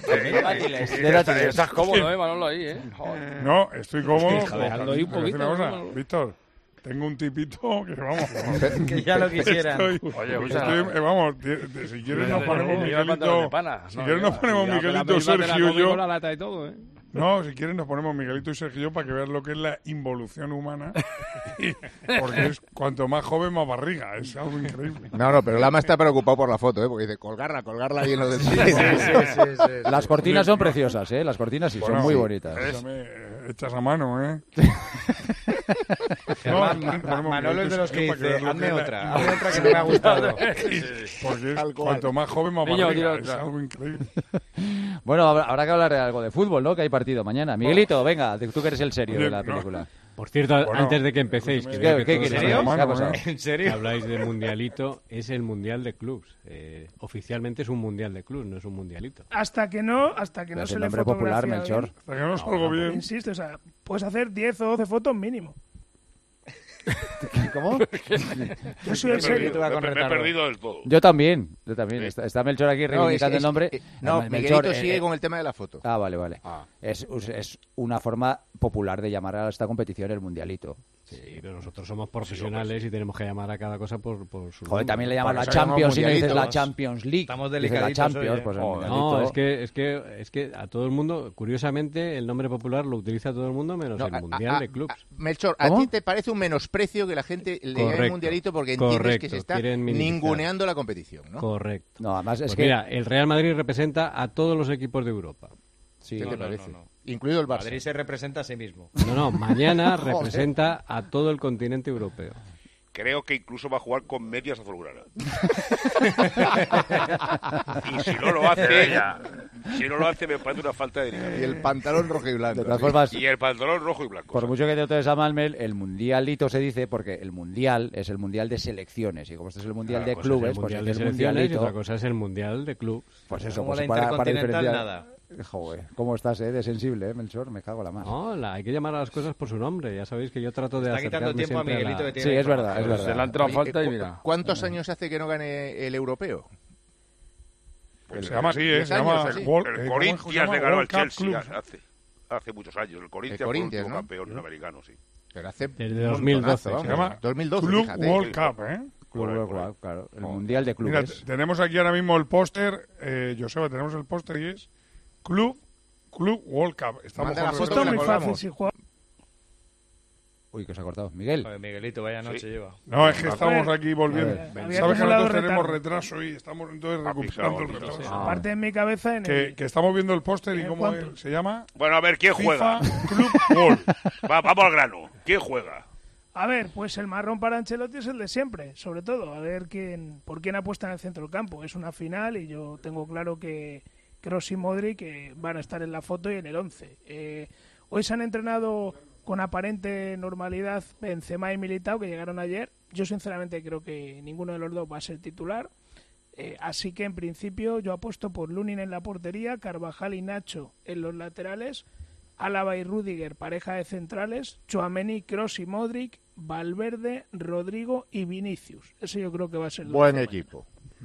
Estás estás cómodo, eh, Manolo, ahí, eh. Joder. No, estoy cómodo. Está dejando ahí un Te voy a decir poquito, una cosa, ¿no? Víctor, tengo un tipito que vamos. Que ya lo quisieran. Estoy- Oye, escucha. estoy- eh, vamos, ti- ti- si quieres nos ponemos Me iba el pantalón Miguelito. de pana. Si No, quieres yo- nos ponemos Cuidado, que la Miguelito, pelota te la Sergio y come con yo. la lata y todo, ¿eh? No, si quieres nos ponemos Miguelito y Sergio y yo para que veas lo que es la involución humana. Y- porque es cuanto más joven, más barriga. Es algo increíble. No, no, pero Lama está preocupado por la foto, ¿eh? Porque dice, colgarla, colgarla ahí en lo del Las cortinas son preciosas, ¿eh? Las cortinas sí Bueno, son muy sí. bonitas. Escúchame, eh, echas a mano, ¿eh? Germán, No, Ma- ponemos Manolo es de los que Miguelito y dice, Sergio para hazme que veas lo otra, que es hazme la otra que no me ha gustado. Porque es cuanto más joven, más Niño, barriga. tira Es otra. algo increíble. Bueno, habrá, habrá que hablar de algo de fútbol, ¿no? Que hay partido mañana. Miguelito, venga, tú que eres el serio Oye, de la no. película. Por cierto, Bueno, antes de que empecéis, que ¿qué- veo que qué todos quieres? habláis- ¿Qué ha pasado? ¿En que serio? habláis del mundialito, es el mundial de clubs. Eh, oficialmente es un mundial de clubs, no es un mundialito. Hasta que no, hasta que no Es se el le nombre popular, fotografía Melchor. bien. Hasta que no salgo bien. Insisto, o sea, puedes hacer diez o doce fotos mínimo. ¿Cómo? Yo soy el Me he serio. perdido, me- me he perdido del todo. Yo también, yo también. Está, está Melchor aquí No, es- reivindicando es- el nombre. eh, no, Además, Miguelito Melchor, sigue eh, con el tema de la foto. Ah, vale, vale. Ah. Es, es una forma popular de llamar a esta competición el mundialito. Sí, pero nosotros somos profesionales y tenemos que llamar a cada cosa por, por su Joder, nombre. también le llaman la Por eso llamamos Champions y no dices la mundialitos. Champions League. Estamos Dices la delicaditos Champions, hoy, ¿eh? pues el Joder. No, mundialito. es que, es que es que a todo el mundo, curiosamente, el nombre popular lo utiliza todo el mundo menos No, el a- mundial a- de clubs. a- Melchor, ¿a ¿Cómo? ti te parece un menosprecio que la gente le llame Correcto, mundialito porque entiendes que correcto, se está quieren minimizar. ninguneando la competición, ¿no? Correcto. No, además es Pues que... mira, el Real Madrid representa a todos los equipos de Europa. Sí, ¿Qué No, te no, parece? no, no. Incluido el Barça. Madrid se representa a sí mismo. No, no, mañana representa a todo el continente europeo. Creo que incluso va a jugar con medias azulgranas. Y si no lo hace, si no lo hace me parece una falta de Y dignidad. el pantalón rojo y blanco. de todas sí. formas, Y el pantalón rojo y blanco. por mucho que te tomes a Malmel, el mundialito se dice porque el mundial es el mundial de selecciones. Y como este es el mundial Una de cosa clubes, es el pues mundial es de el selecciones y mundialito. otra cosa es el mundial de clubs. Pues eso, Como pues la para, para Intercontinental, diferenciar. nada. Joder, ¿cómo estás, eh? De sensible, eh, Melchor? Me cago la más. No, la- hay que llamar a las cosas por su nombre. Ya sabéis que yo trato de Está quitando acercarme tiempo a siempre Miguelito la- que tiene Sí, es verdad, es información. verdad. Se le ha entrado Oye, falta y eh, ¿cu- mira. ¿Cuántos años hace que no gane el europeo? Pues Se llama así, ¿eh? diez Se llama años, así. Wol- eh, El ¿cómo se Corinthians llama? le ganó al World Cup Chelsea Clubs. hace, hace muchos años. El Corinthians, El fue el Corinthians, último ¿no? campeón americano, sí. Pero hace Desde un dos mil doce, montonazo, Se vamos. llama dos mil doce, Club fíjate. World Cup, ¿eh? Club World Cup, claro. El mundial de Mira, clubes. te- tenemos aquí ahora mismo el póster, eh, Joseba, tenemos el póster y es Club Club World Cup. Estamos Manda la con foto Esto respeto. es la muy fácil. colgamos. Si juega... Uy, que os ha cortado. Miguel. Joder, Miguelito, vaya noche lleva. No, es que estamos ver, aquí volviendo. a ver, había Sabes que acumulado nosotros tenemos retardo. retraso y estamos entonces Ha recuperando pisado, el ha pisado. retraso. Ah. Aparte en mi cabeza en Que, el... que estamos viendo el póster y ¿En cómo cuánto? es- se llama Bueno, a ver, ¿quién juega? FIFA Club World. Va, vamos al grano. ¿Quién juega? A ver, pues el marrón para Ancelotti es el de siempre, sobre todo. A ver quién, por quién apuesta en el centro del campo. Es una final y yo tengo claro que Kroos y Modric eh, van a estar en la foto y en el once. Eh, hoy se han entrenado con aparente normalidad Benzema y Militao, que llegaron ayer. Yo sinceramente creo que ninguno de los dos va a ser titular. Eh, así que en principio yo apuesto por Lunin en la portería, Carvajal y Nacho en los laterales, Álava y Rüdiger, pareja de centrales, Tchouaméni, Kroos y Modric, Valverde, Rodrigo y Vinicius. Ese yo creo que va a ser el Buen once equipo.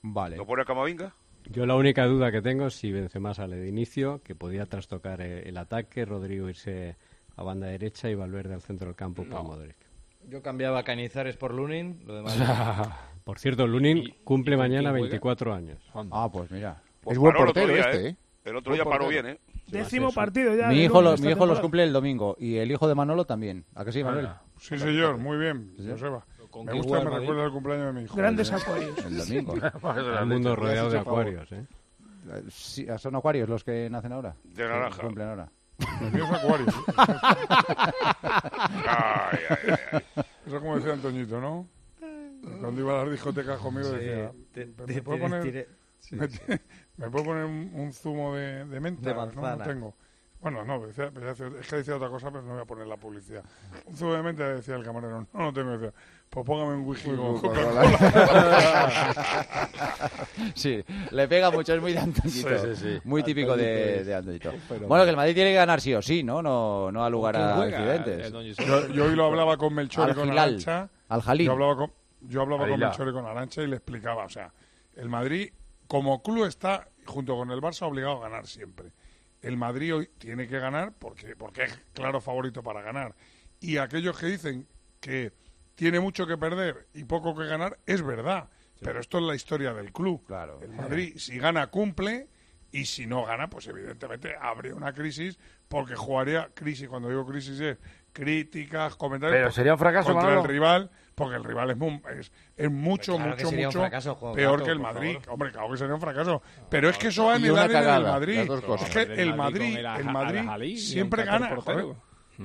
Vale. ¿No pone a Camavinga? Yo la única duda que tengo es si Benzema sale de inicio, que podía trastocar el, el ataque, Rodrigo irse a banda derecha y Valverde al centro del campo No. para Modric. Yo cambiaba Cañizares por Lunin, lo demás... Por cierto, Lunin ¿Y- cumple y con mañana quién juega? veinticuatro años. Ah, pues mira. Pues Es buen paró el otro portero día, este, ¿eh? ¿eh? El otro Buen día paró portero. bien, ¿eh? Décimo partido ya. Mi de hijo, Lunin lo- esta mi hijo los temporada. cumple el domingo y el hijo de Manolo también. ¿A que sí, Manuel? Anda. Sí, señor, muy bien, Joseba. ¿Con Me quién gusta, juega el me Madrid? recuerda el cumpleaños de mi hijo. Grandes El- acuarios. El domingo. El mundo rodeado de Por favor. acuarios, ¿eh? Sí, son acuarios los que nacen ahora. De naranja. Cumplen ahora. El mío es acuario. Ay, ay, ay, ay. Eso como decía Antoñito, ¿no? Cuando iba a las discotecas conmigo decía, te- ¿me, te- me puedo te- poner, tire- sí, me, sí. me puedo poner un, un zumo de, de menta? De No, manzana. no tengo. Bueno, no, decía- decía- es que decía otra cosa, pero no voy a poner la publicidad. Un zumo de menta, decía el camarero, no, no tengo. Decía, pues póngame un whisky con Coca-Cola. Sí, le pega mucho, es muy de Antoñito. Sí, sí, sí. Muy típico Antoñito de, es- de Antoñito. Pero- Bueno, que el Madrid tiene que ganar sí o sí, ¿no? No, no a lugar ¿Quién a juega? accidentes. El don Josep. Yo, yo hoy lo hablaba con Melchor y Al con Hilal. Arancha. Al Jalín. Yo hablaba con, yo hablaba Al con Hilal. Melchor y con Arancha y le explicaba, o sea, el Madrid como club está, junto con el Barça, obligado a ganar siempre. El Madrid hoy tiene que ganar porque, porque es claro favorito para ganar. Y aquellos que dicen que tiene mucho que perder y poco que ganar, es verdad. Pero esto es la historia del club. Claro. El Madrid, si gana, cumple. Y si no gana, pues evidentemente habría una crisis, porque jugaría crisis. Cuando digo crisis es críticas, comentarios. Pero por- sería un fracaso, contra Manolo. el rival, porque el rival es, mu- es, es mucho, Claro que mucho, sería un mucho fracaso, Juan peor Gato, que el por Madrid. favor. Hombre, claro que sería un fracaso. Pero es que eso va en Y el una A D N del cagada, Madrid. las dos cosas. Es que el Madrid, Con el el Al- Madrid Al-Jalí y siempre un Qatar gana. portero. joder.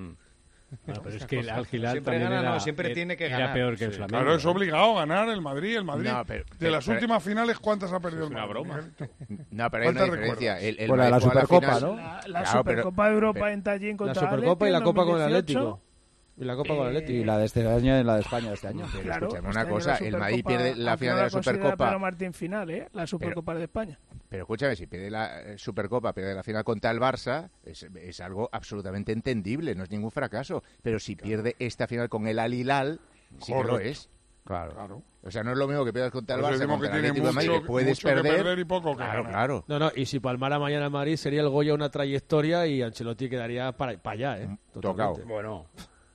Bueno, pero es que el Al Hilal Siempre también gana, era, no, siempre era- tiene que era ganar. peor que el Sí. Flamengo. Claro, es ¿eh? obligado a ganar el Madrid. El Madrid, No, pero- de pero- las pero- últimas finales, ¿cuántas ha perdido Es el una Madrid? broma. No, pero hay una ¿Cuántas diferencia. recuerdas? El, el Bueno, la Madrid juega Supercopa, final- ¿no? La, la Claro, pero- Supercopa de Europa pero- en Tallinn La contra Supercopa y la Atleti en Copa con el dos mil dieciocho. Atlético. Y la Copa con el Atlético. Y la de este año y la de España de este año. Pero Claro, escúchame este una año cosa, la el Madrid Supercopa, pierde la aunque final no de la considera Supercopa. Pedro Martín final, ¿eh? La Supercopa de España. Pero escúchame, si pierde la eh, Supercopa, pierde la final contra el Barça, es, es algo absolutamente entendible, no es ningún fracaso. Pero si pierde esta final con el Al Hilal, sí que lo Correcto. es. Claro. Claro. O sea, no es lo mismo que pierdas contra el Por eso Barça, decimos contra que el tiene Atlético de Madrid, mucho- que puedes mucho que perder. perder y poco que claro, ganar. claro. No, no, y si palmara mañana el Madrid sería el Goya una trayectoria y Ancelotti quedaría para, para allá, ¿eh? Tocado. Totalmente. Bueno,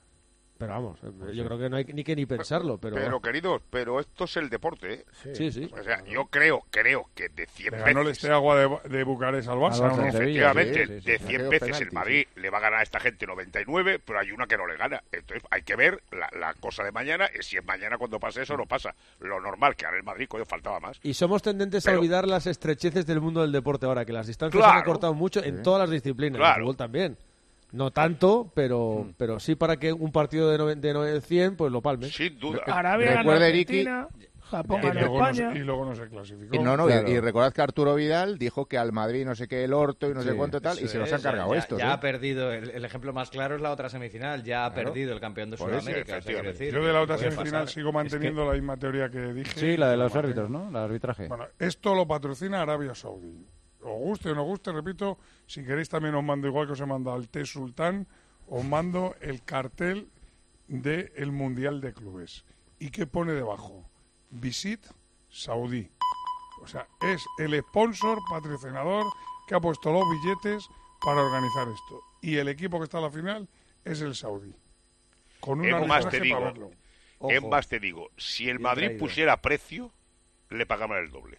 Pero vamos, yo creo que no hay ni que ni pensarlo, pero... Pero, queridos, pero esto es el deporte, ¿eh? sí, sí. O sea, yo creo, creo que de cien Le ganó el veces... este agua de, de Bucarest al Barça, Al Barça, ¿o no? en Sevilla. Efectivamente, sí, sí, sí. de cien Aquellos veces el penaltis, Madrid le va a ganar a esta gente noventa y nueve, pero hay una que no le gana. Entonces hay que ver la, la cosa de mañana, y si es mañana cuando pase eso, no pasa. Lo normal que gane el Madrid, coño, faltaba más. Y somos tendentes Pero- a olvidar las estrecheces del mundo del deporte ahora, que las distancias Claro. se han acortado mucho en todas las disciplinas, Claro. el fútbol también. No tanto, pero pero sí para que un partido de, noven- de noven- cien pues lo palme. Sin duda. Arabia gana Recuerda, Ricky- Argentina, Japón Y gana luego, no España. se, y luego no se clasificó. Y no, no, y- Claro. y, recordad que Arturo Vidal dijo que al Madrid no sé qué el orto y no sé Sí. cuánto tal, y Eso se los es, han cargado ya, estos. Ya ¿eh? ha perdido, el, el ejemplo más claro es la otra semifinal, ya ha Claro. perdido el campeón de Por eso, Sudamérica. o sea, quiero efectivamente. decir, Yo de la otra puede semifinal pasar. sigo manteniendo la misma teoría que dije. Sí, la de los árbitros, ¿no? La arbitraje. Bueno, esto lo patrocina Arabia Saudí. Os guste o no guste, repito, si queréis también os mando, igual que os he mandado el T Sultán, os mando el cartel del Mundial de Clubes. ¿Y qué pone debajo? Visit Saudí. O sea, es el sponsor, patrocinador, que ha puesto los billetes para organizar esto. Y el equipo que está a la final es el Saudí. Con un Es más, arbitraje te digo, para verlo. En Ojo. más te digo, si el Bien Madrid traído. pusiera precio, le pagaban el doble.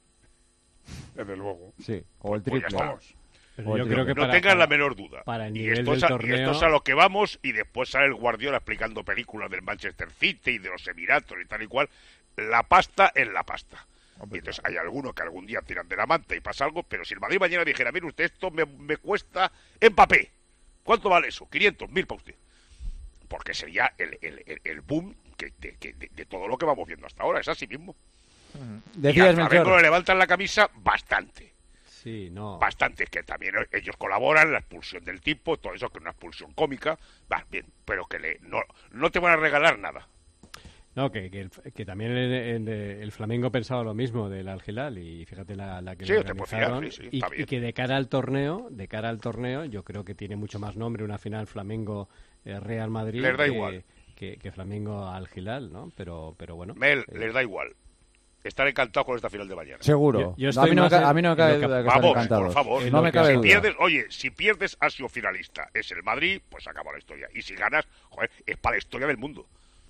Desde luego. Sí, o el Pues ya triple. está. Vamos. Pero O yo el creo que No para, tengas la para- menor duda. para el y, nivel esto del es a, y torneo- esto es a lo que vamos, y después sale el Guardiola explicando películas del Manchester City y de los Emiratos y tal y cual. La pasta es la pasta. Y entonces hay algunos que algún día tiran de la manta y pasa algo, pero si el Madrid mañana dijera, mire usted, esto me, me cuesta en papel. ¿Cuánto vale eso? quinientos mil para usted. Porque sería el, el, el, el boom que, de, que- de- de todo lo que vamos viendo hasta ahora. Es así mismo. y Decías, al Flamengo Melchor. le levantan la camisa bastante. Sí, no. Bastante, que también ellos colaboran, la expulsión del tipo, todo eso, que es una expulsión cómica, va bien, pero que le, no, no te van a regalar nada. No, que, que, el- que también en, en- el Flamengo pensaba lo mismo del Al Hilal y fíjate la, la que Sí, le te puedo fiar, organizaron. sí, sí, y, está bien. y que de cara al torneo, de cara al torneo, yo creo que tiene mucho más nombre una final Flamengo eh, Real Madrid Les da que, igual. que, que Flamengo Al Hilal, ¿no? Pero pero bueno. Mel, eh, les da igual. Estar encantados con esta final de mañana. Seguro. Yo- yo No, a, mí no me, estoy ca- más a mí no me en cabe lo que- duda de que están Vamos, encantados. por favor. No me cabe si duda. pierdes, oye, si pierdes, has sido finalista. Es el Madrid, pues acabó la historia. Y si ganas, joder, es para la historia del mundo.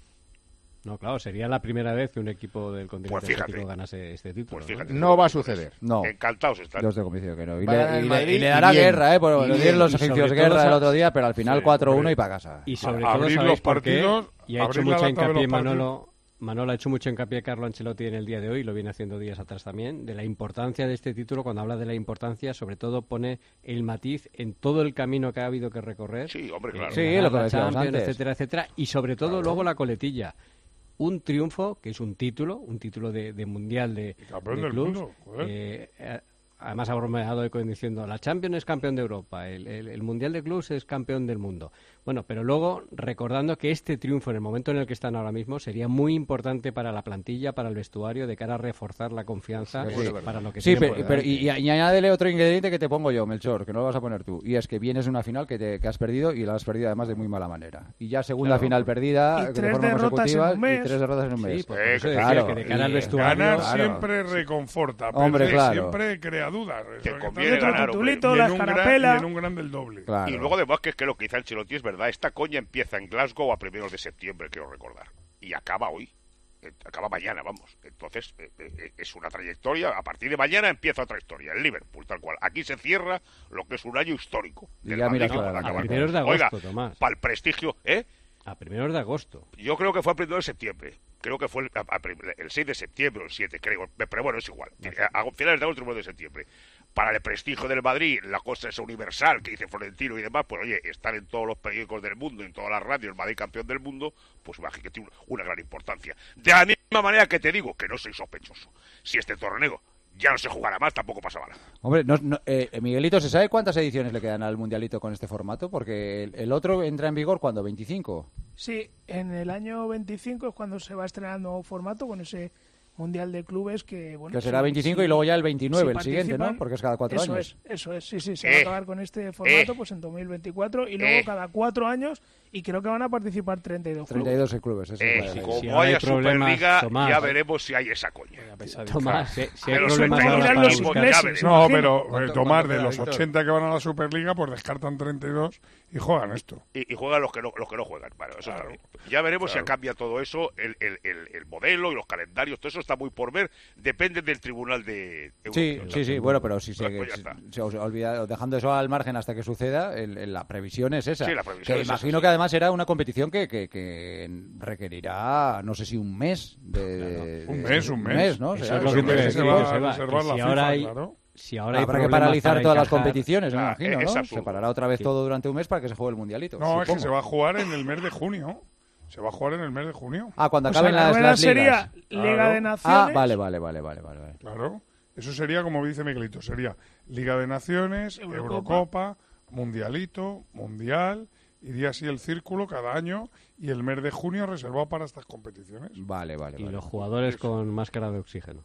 No, claro, sería la primera vez que un equipo del Pues continente fíjate. asiático ganase este título. Pues fíjate. No va a suceder. No. Encantados están. Yo estoy convencido que no. Y, Va a le, ganar el y le- Madrid y le y dará bien. guerra, ¿eh? Porque Y lo bien. dieron los Y sobre egipcios todo guerra el sabes- otro día, pero al final Sí, cuatro uno hombre. y para casa. Y sobre A- todo abrir sabéis los por qué, partidos, y ha hecho abrir la mucho lata de hincapié los Manolo, Manolo ha hecho mucho hincapié Carlo Ancelotti en el día de hoy, lo viene haciendo días atrás también, de la importancia de este título. Cuando habla de la importancia, sobre todo pone el matiz en todo el camino que ha habido que recorrer. Sí, hombre, claro. en Sí, ganar lo que la decíamos Champions, antes. etcétera, etcétera, y sobre todo luego la coletilla. Un triunfo, que es un título, un título de, de mundial de, campeón de del clubs. mundo, joder. Eh, eh, además ha bromeado hoy diciendo, la Champions es campeón de Europa, el, el- el mundial de clubs es campeón del mundo. Bueno, pero luego recordando que este triunfo en el momento en el que están ahora mismo sería muy importante para la plantilla, para el vestuario, de cara a reforzar la confianza Sí, sí. para lo que Sí, tiene pero, por pero- delante. y, y- y añádele otro ingrediente que te pongo yo, Melchor, que no lo vas a poner tú. Y es que vienes de una final que, te, que has perdido y la has perdido además de muy mala manera. Y ya segunda Claro. final perdida Y de tres forma derrotas consecutiva en un mes. y tres derrotas en un mes. Sí, pues por eso decía claro. que de cara al Y- vestuario... Ganar Claro. siempre reconforta, Hombre, perder claro. siempre crea dudas. Que Eso conviene está- ganar, hombre. titulito, Y la en un gran- escarapela. y en un grande el doble. Claro. Y luego además que es que lo que dice Ancelotti es verdad. Esta coña empieza en Glasgow a primeros de septiembre, quiero recordar. Y acaba hoy. Eh, Acaba mañana, vamos. Entonces, eh, eh, es una trayectoria. A partir de mañana empieza otra historia. El Liverpool, tal cual. Aquí se cierra lo que es un año histórico. Y del ya Madrid mira que fuera va a de la acabar. A primeros de agosto, Oiga, Tomás. para el prestigio, ¿eh? A primeros de agosto. Yo creo que fue a primeros de septiembre. Creo que fue el, a- a prim- el seis de septiembre o el siete, creo. Pero bueno, es igual. A, a finales de agosto, primero de septiembre. Para el prestigio del Madrid, la cosa es universal, que dice Florentino y demás, pues oye, estar en todos los periódicos del mundo, en todas las radios, el Madrid campeón del mundo, pues imagínate que tiene una gran importancia. De la misma manera que te digo que no soy sospechoso. Si este torneo ya no se jugará más, tampoco pasa nada. Hombre, no, no, eh, Miguelito, ¿se sabe cuántas ediciones le quedan al Mundialito con este formato? Porque el, el otro entra en vigor cuando, ¿veinticinco? Sí, en el año veinticinco es cuando se va a estrenar el nuevo formato con ese Mundial de Clubes que, bueno... Que será si- veinticinco si- y luego ya el veintinueve, si el siguiente, ¿no? participan, Porque es cada cuatro eso años. Es, eso es, sí, sí, se va a Eh, acabar con este formato eh, pues en dos mil veinticuatro y luego eh. cada cuatro años y creo que van a participar treinta y dos treinta y clubes. dos clubes. Eso Eh, es la- como si ahora hay haya problemas, Superliga, Tomás. ya veremos si hay esa coña. Tomás, si, si hay Pero problemas Superliga ahora es para los buscar- ingleses. ingleses, No, imagino. pero eh, ¿Cuánto- tomar cuánto de queda, los Víctor? ochenta que van a la Superliga, pues descartan treinta y dos y juegan esto. Y, y juegan los que no los que no juegan. Bueno, eso Claro. está bien. Ya veremos Claro. si cambia todo eso, el, el, el, el modelo y los calendarios, todo eso está muy por ver. Depende del Tribunal de Sí, Europeo. sí, sí, bueno, pero si se, Pues ya si- está. se os olvida, dejando eso al margen hasta que suceda, el- el- la previsión es esa. Sí, la previsión que es imagino esa, sí. que además será una competición que, que, que requerirá, no sé si un mes. De, de- Un de- mes, un mes. ¿no? Eso Será- es lo Eso que es te lo que decía, se va a Joseba, reservar que la si FIFA, ahora hay, claro. si ahora hay Habrá que problemas paralizar para todas las encajar- competiciones, me Ah, imagino, es ¿no? absurdo. Se parará otra vez Sí. todo durante un mes para que se juegue el Mundialito. No, es que supongo. se va a jugar en el mes de junio. Se va a jugar en el mes de junio. Ah, cuando Pues acaben la las, novena las ligas. sería Liga Claro. de Naciones. Ah, vale, vale, vale, vale, vale. vale. Claro. Eso sería, como dice Miguelito, sería Liga de Naciones, Eurocopa. Eurocopa, Mundialito, Mundial, iría así el círculo cada año y el mes de junio reservado para estas competiciones. Vale, vale, Y vale. los jugadores con máscara de oxígeno.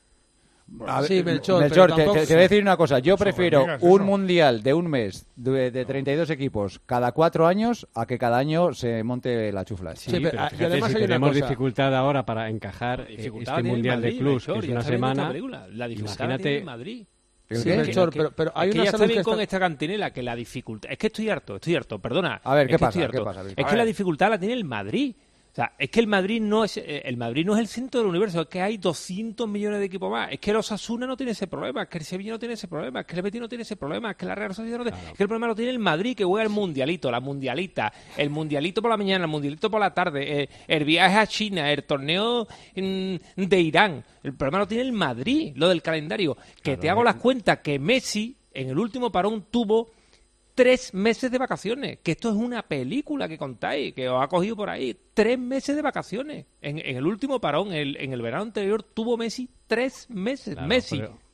A ver, Sí, Melchor, Melchor, pero te, tampoco- te- te voy a decir una cosa. Yo prefiero Superliga, es un eso. mundial de un mes de, de treinta y dos equipos cada cuatro años a que cada año se monte la chufla. Sí, Sí, pero- pero ah, y fíjate, además si hay una tenemos cosa. dificultad ahora para encajar eh, Dificultad este tiene el Mundial de Madrid, Clubs, Melchor, que es ya una está viendo esta semana, película. La dificultad imagínate- tiene el Madrid. ¿El Sí, qué? Melchor, que- pero, pero hay es que una ya está salud bien que con está- esta cantinela, que la dificultad... Es que estoy harto, estoy harto, perdona. A ver, Es ¿qué que pasa? estoy ¿Qué harto. pasa, Víctor? Es A que la ver. dificultad la tiene el Madrid. O sea, es que el Madrid no es eh, el Madrid no es el centro del universo, es que hay doscientos millones de equipos más. Es que el Osasuna no tiene ese problema, es que el Sevilla no tiene ese problema, es que el Betis no tiene ese problema, es que la Real Sociedad no tiene... Es que el problema lo tiene el Madrid, que juega el Mundialito, la Mundialita, el Mundialito por la mañana, el Mundialito por la tarde, eh, el viaje a China, el torneo mm, de Irán. El problema lo tiene el Madrid, lo del calendario. Que te hago las cuentas que Messi en el último parón tuvo tres meses de vacaciones, que esto es una película que contáis, que os ha cogido por ahí, tres meses de vacaciones. En, en el último parón, el, en el verano anterior, tuvo Messi tres meses. Claro, Messi. pero-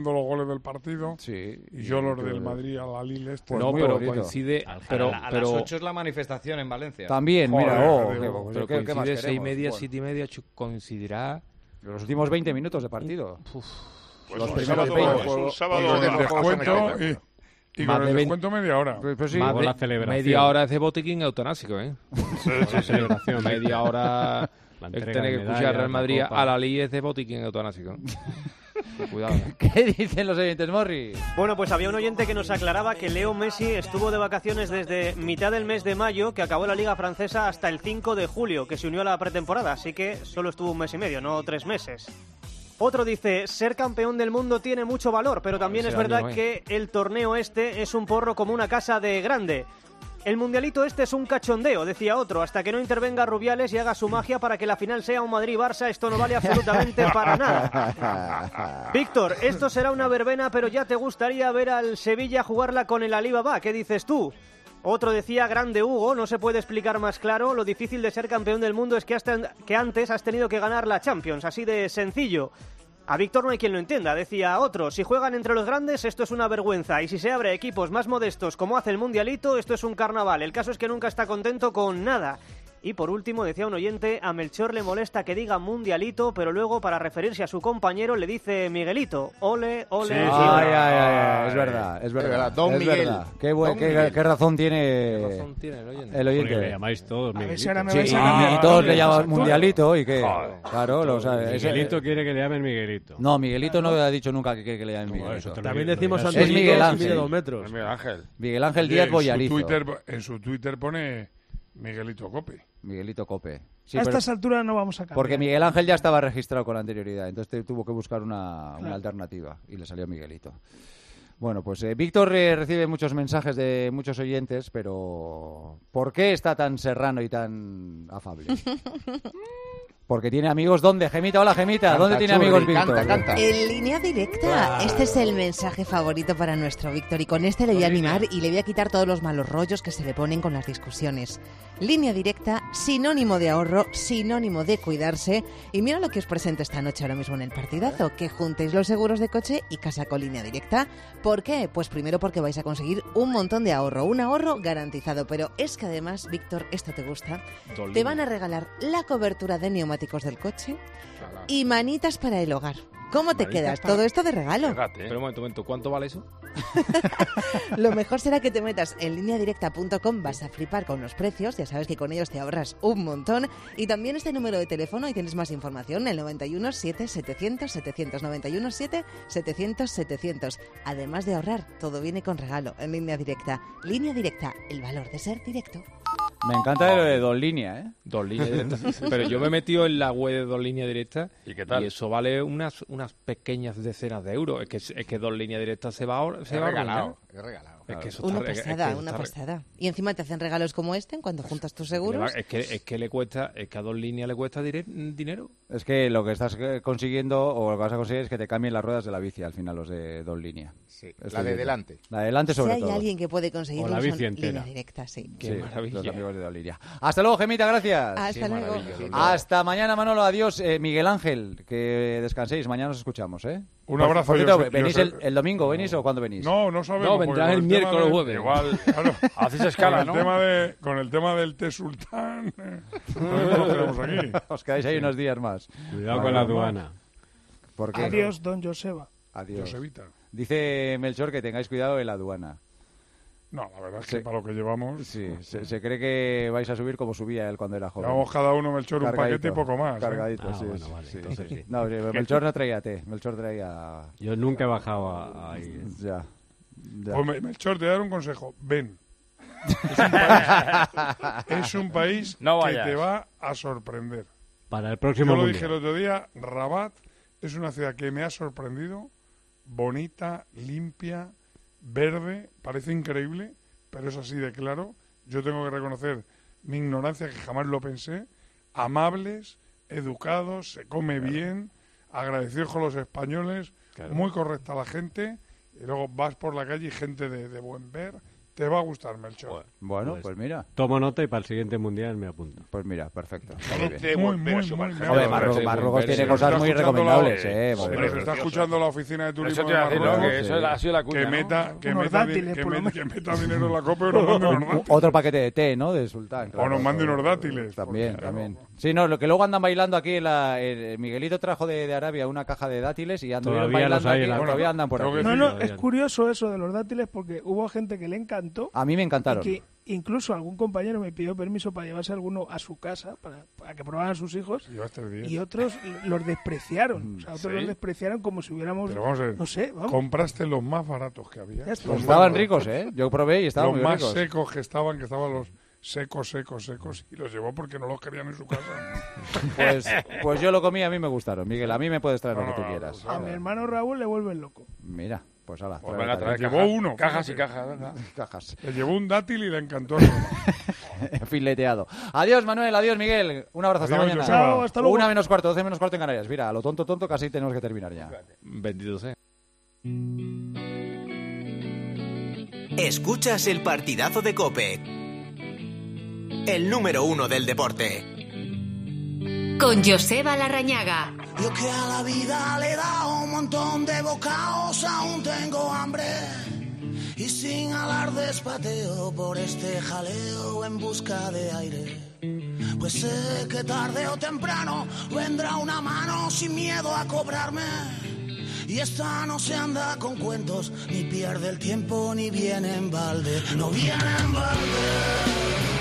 dando los goles del partido. Sí. Y yo los del Madrid a la Lille este. No, pero coincide... Pero, a, la, a pero, las ocho es la manifestación en Valencia. También, Joder, mira, oh, digo, qué- pero qué- qué más coincide seis y queremos? media, Bueno, siete y media, chu- coincidirá... los últimos veinte minutos de partido. Pues los un primeros sábado- veinte. es un sábado Y con el a- descuento, y, y Más con de el veinte descuento media hora. Pues, pues sí, Más Con de la celebración. media hora es de botiquín eutanásico, ¿eh? La celebración. Media hora La el entrega tener de que escuchar medallas, Real la Madrid copa. a la Liga es de botiquín eutanásico. Cuidado. ¿Qué dicen los oyentes, Morri? Bueno, pues había un oyente que nos aclaraba que Leo Messi estuvo de vacaciones desde mitad del mes de mayo, que acabó la Liga Francesa, hasta el cinco de julio, que se unió a la pretemporada, así que solo estuvo un mes y medio, no tres meses. Otro dice, ser campeón del mundo tiene mucho valor, pero también es verdad que el torneo este es un porro como una casa de grande. El mundialito este es un cachondeo, decía otro, hasta que no intervenga Rubiales y haga su magia para que la final sea un Madrid-Barça, esto no vale absolutamente para nada. Víctor, esto será una verbena, pero ya te gustaría ver al Sevilla jugarla con el Alibaba, ¿qué dices tú? Otro decía, grande Hugo, no se puede explicar más claro, lo difícil de ser campeón del mundo es que, hasta, que antes has tenido que ganar la Champions, así de sencillo. A Víctor no hay quien lo entienda, decía otro, si juegan entre los grandes esto es una vergüenza y si se abre a equipos más modestos como hace el mundialito esto es un carnaval, el caso es que nunca está contento con nada. Y por último, decía un oyente, a Melchor le molesta que diga mundialito, pero luego para referirse a su compañero le dice Miguelito. Ole, ole. Sí, sí, ay, ay, ay, es verdad, es verdad. verdad. Don es Miguel. Verdad. Qué, buen, Don qué, Miguel. qué razón tiene, ¿Qué razón tiene el oyente? el oyente. Porque le llamáis todos A ver si Miguelito. ahora me Sí, vais a y, cambiar. y todos le Joder, llaman exacto. mundialito y que... Joder. Claro, lo, o sea, ese- Miguelito quiere que le llamen Miguelito. No, Miguelito no ha dicho nunca que, que, que le llamen No, Miguelito. eso te lo También digo, decimos lo Es Antonio Miguel y Ángel. mide dos metros. Miguel Ángel. Miguel Ángel Oye, Díaz en su Boyarizo. Twitter, en su Twitter pone Miguelito Cope. Miguelito Cope. Sí, a pero- estas alturas no vamos a cambiar. porque Miguel Ángel ya estaba registrado con anterioridad, entonces te- tuvo que buscar una, una Claro. alternativa y le salió Miguelito. Bueno, pues eh, Víctor eh, recibe muchos mensajes de muchos oyentes, pero ¿por qué está tan serrano y tan afable? Porque tiene amigos. ¿Dónde? Gemita, hola Gemita. ¿Dónde Canta, tiene Churri, amigos Víctor? canta, canta. En línea directa. Este es el mensaje favorito para nuestro Víctor y con este le voy a animar y le voy a quitar todos los malos rollos que se le ponen con las discusiones. Línea directa, sinónimo de ahorro, sinónimo de cuidarse. Y mira lo que os presento esta noche ahora mismo en el partidazo, que juntéis los seguros de coche y casa con línea directa. ¿Por qué? Pues primero porque vais a conseguir un montón de ahorro, un ahorro garantizado. Pero es que además, Víctor, esto te gusta, Dolina. te van a regalar la cobertura de neumáticos del coche y manitas para el hogar. ¿Cómo te Manitas quedas? para- Todo esto de regalo. Fíjate, ¿eh? Pero un momento, un momento, ¿cuánto vale eso? Lo mejor será que te metas en línea directa punto com, vas a flipar con los precios, ya sabes que con ellos te ahorras un montón. Y también este número de teléfono, y tienes más información, el noventa y uno siete setecientos setecientos, noventa y uno siete setecientos setecientos. Además de ahorrar, todo viene con regalo en línea directa. Línea directa, el valor de ser directo. Me encanta lo de dos líneas, ¿eh? Dos líneas directas. Pero yo me he metido en la web de dos líneas directas. ¿Y qué tal? Y eso vale unas unas pequeñas decenas de euros. Es que, es que dos líneas directas se va a, se He va a regalado, arruinar. he regalado. Es que eso Una está, es que pasada, eso una está re- pasada. Y encima te hacen regalos como este en cuanto juntas tus seguros. Es que, es que le cuesta, es que a dos líneas le cuesta dire- dinero. Es que lo que estás eh, consiguiendo, o lo que vas a conseguir, es que te cambien las ruedas de la bici al final, los de dos líneas. Sí, Esto la de es- delante. La de delante Si sobre hay todo. alguien que puede O conseguirlo, la son bici entera. línea directa, sí. Qué Sí, maravilla. los amigos de dos líneas. Hasta luego, Gemita, gracias. Hasta luego. Hasta mañana, Manolo. Adiós, eh, Miguel Ángel. Que descanséis. Mañana nos escuchamos, ¿eh? Un Por- abrazo, por cierto, Josep- ¿venís Josep- el, el domingo? ¿Venís o cuándo venís? No, no sabemos. No, porque vendrás con el tema miércoles del- jueves. Igual, claro. Hacéis escala, con ¿no? El tema de, con el tema del té sultán, eh, no lo tenemos aquí. Os quedáis ahí unos días más. Cuidado con la aduana. ¿Por qué? Adiós, don Joseba. Adiós. Josevita. Dice Melchor que tengáis cuidado en la aduana. No, la verdad es Sí. que para lo que llevamos, Sí, se, se cree que vais a subir como subía él cuando era joven. llevamos cada uno, Melchor, un Cargadito, paquete y poco más. ¿eh? Cargadito, Ah, sí, bueno, sí, vale, sí, entonces sí. sí. No, sí, Melchor no traía té, Melchor traía... Yo nunca he bajado a, ahí. Ya, ya. Pues Me- Melchor, te voy a dar un consejo. Ven. Es un país, es un país No que vayas. te va a sorprender. Para el próximo Yo lo mundial. dije el otro día, Rabat es una ciudad que me ha sorprendido, bonita, limpia, verde, parece increíble, pero es así de claro. Yo tengo que reconocer mi ignorancia, que jamás lo pensé. Amables, educados, se come bien, agradecidos con los españoles, muy correcta la gente, y luego vas por la calle y gente de, de buen ver. Te va a gustar, Melchor. Bueno, Pues- pues mira, Tomo nota y para el siguiente mundial me apunto. pues mira, perfecto. Gente Muy, buen ver, muy, su muy, margen. muy Hombre, bien. Marruecos, Sí, Marruecos sí, tiene sí, cosas está muy escuchando la- recomendables, Sí, eh. sí, porque- Se nos está escuchando la oficina de turismo Eso te de iba a decir, ¿no? Marruecos, Que eso sí. ha sido la cuña, que ¿no? meta, que Unos meta, di- dátiles, que por lo meta- menos. que meta dinero en la copa y nos mande unos dátiles. Otro paquete de té, ¿no? De sultán. O claro. nos mande unos dátiles. También, porque, también. claro, Sí, no, lo que luego andan bailando aquí, en la, el Miguelito trajo de, de Arabia una caja de dátiles y andan Todavía bailando los hay aquí, en la- todavía andan por tengo aquí. que No, decir- no, es curioso eso de los dátiles porque hubo gente que le encantó encantó. A mí me encantaron. Y que incluso algún compañero me pidió permiso para llevarse alguno a su casa, para, para que probaran a sus hijos, y otros los despreciaron. O sea, otros ¿Sí? los despreciaron como si hubiéramos... Pero vamos a ver, no sé, vamos. compraste los más baratos que había. Ya está. Pues estaban ricos, ¿eh? Yo probé y estaban los muy más ricos. secos que estaban, que estaban los secos, secos, secos, y los llevó porque no los querían en su casa. Pues, pues yo lo comí, a mí me gustaron. Miguel, a mí me puedes traer No, lo que tú no, quieras. A mi hermano Raúl le vuelven loco. Mira, pues ala. Pues trae, venga, trae. trae Llevó cajas, uno, Cajas y fíjate. cajas. venga. Cajas. Le llevó un dátil y le encantó. Fileteado. Adiós, Manuel. Adiós, Miguel. Un abrazo. Hasta Adiós, mañana. Joseba. Chao, hasta luego. Una menos cuarto, doce menos cuarto en Canarias. Mira, a lo tonto, tonto, casi tenemos que terminar ya. Bendito sea. Escuchas el partidazo de COPE. El número uno del deporte. Con Joseba Larrañaga. Yo que a la vida le he dado un montón de bocados, aún tengo hambre. Y sin alardes pateo por este jaleo en busca de aire. Pues sé que tarde o temprano vendrá una mano sin miedo a cobrarme. Y esta no se anda con cuentos, ni pierde el tiempo, ni viene en balde. No viene en balde.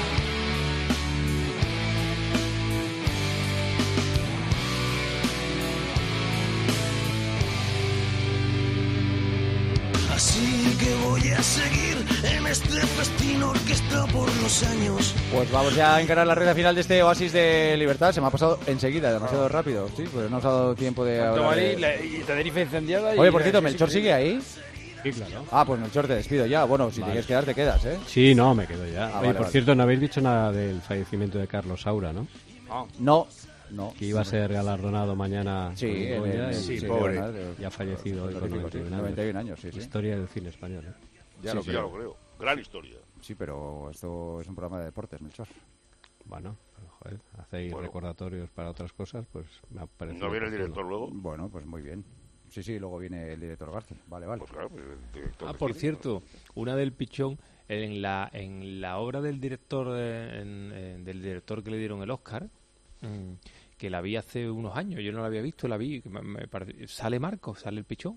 Así que voy a seguir en este festín orquesta por los años. Pues vamos ya a encarar la recta final de este oasis de libertad. Se me ha pasado enseguida, demasiado rápido. Sí, pues no nos ha dado tiempo de hablar de... Y, la- y Tenerife incendiada. Oye, y por la- cierto, sí, ¿Melchor sí, sigue ahí? Sí, claro. Ah, pues Melchor, te despido ya. Bueno, si Vale. te quieres quedar, te quedas, ¿eh? Sí, no, me quedo ya. Ah, Oye, vale, por vale. cierto, no habéis dicho nada del fallecimiento de Carlos Saura, ¿no? Ah. No, no. Que iba a ser galardonado mañana. Sí, con el en Goya el- y- sí, y pobre. y ha fallecido hoy con Magnífico, noventa y uno sí, noventa y uno años, sí, sí. Historia del cine español, ¿eh? Ya, Sí, lo, sí. ya lo creo. Gran historia. Sí, pero esto es un programa de deportes, Melchor. Bueno, pero, joder, hacéis Bueno. recordatorios para otras cosas, pues me ha parecido... ¿No viene el oportuno. director luego? Bueno, pues muy bien. Sí, sí, luego viene el director García. Vale, vale. Pues claro, pues el director Ah, que por tiene, cierto, una del Pichón, en la en la obra del director eh, en- en- del director que le dieron el Oscar, mm, que la vi hace unos años, yo no la había visto, la vi, que me- me parece- sale Marcos, sale el Pichón.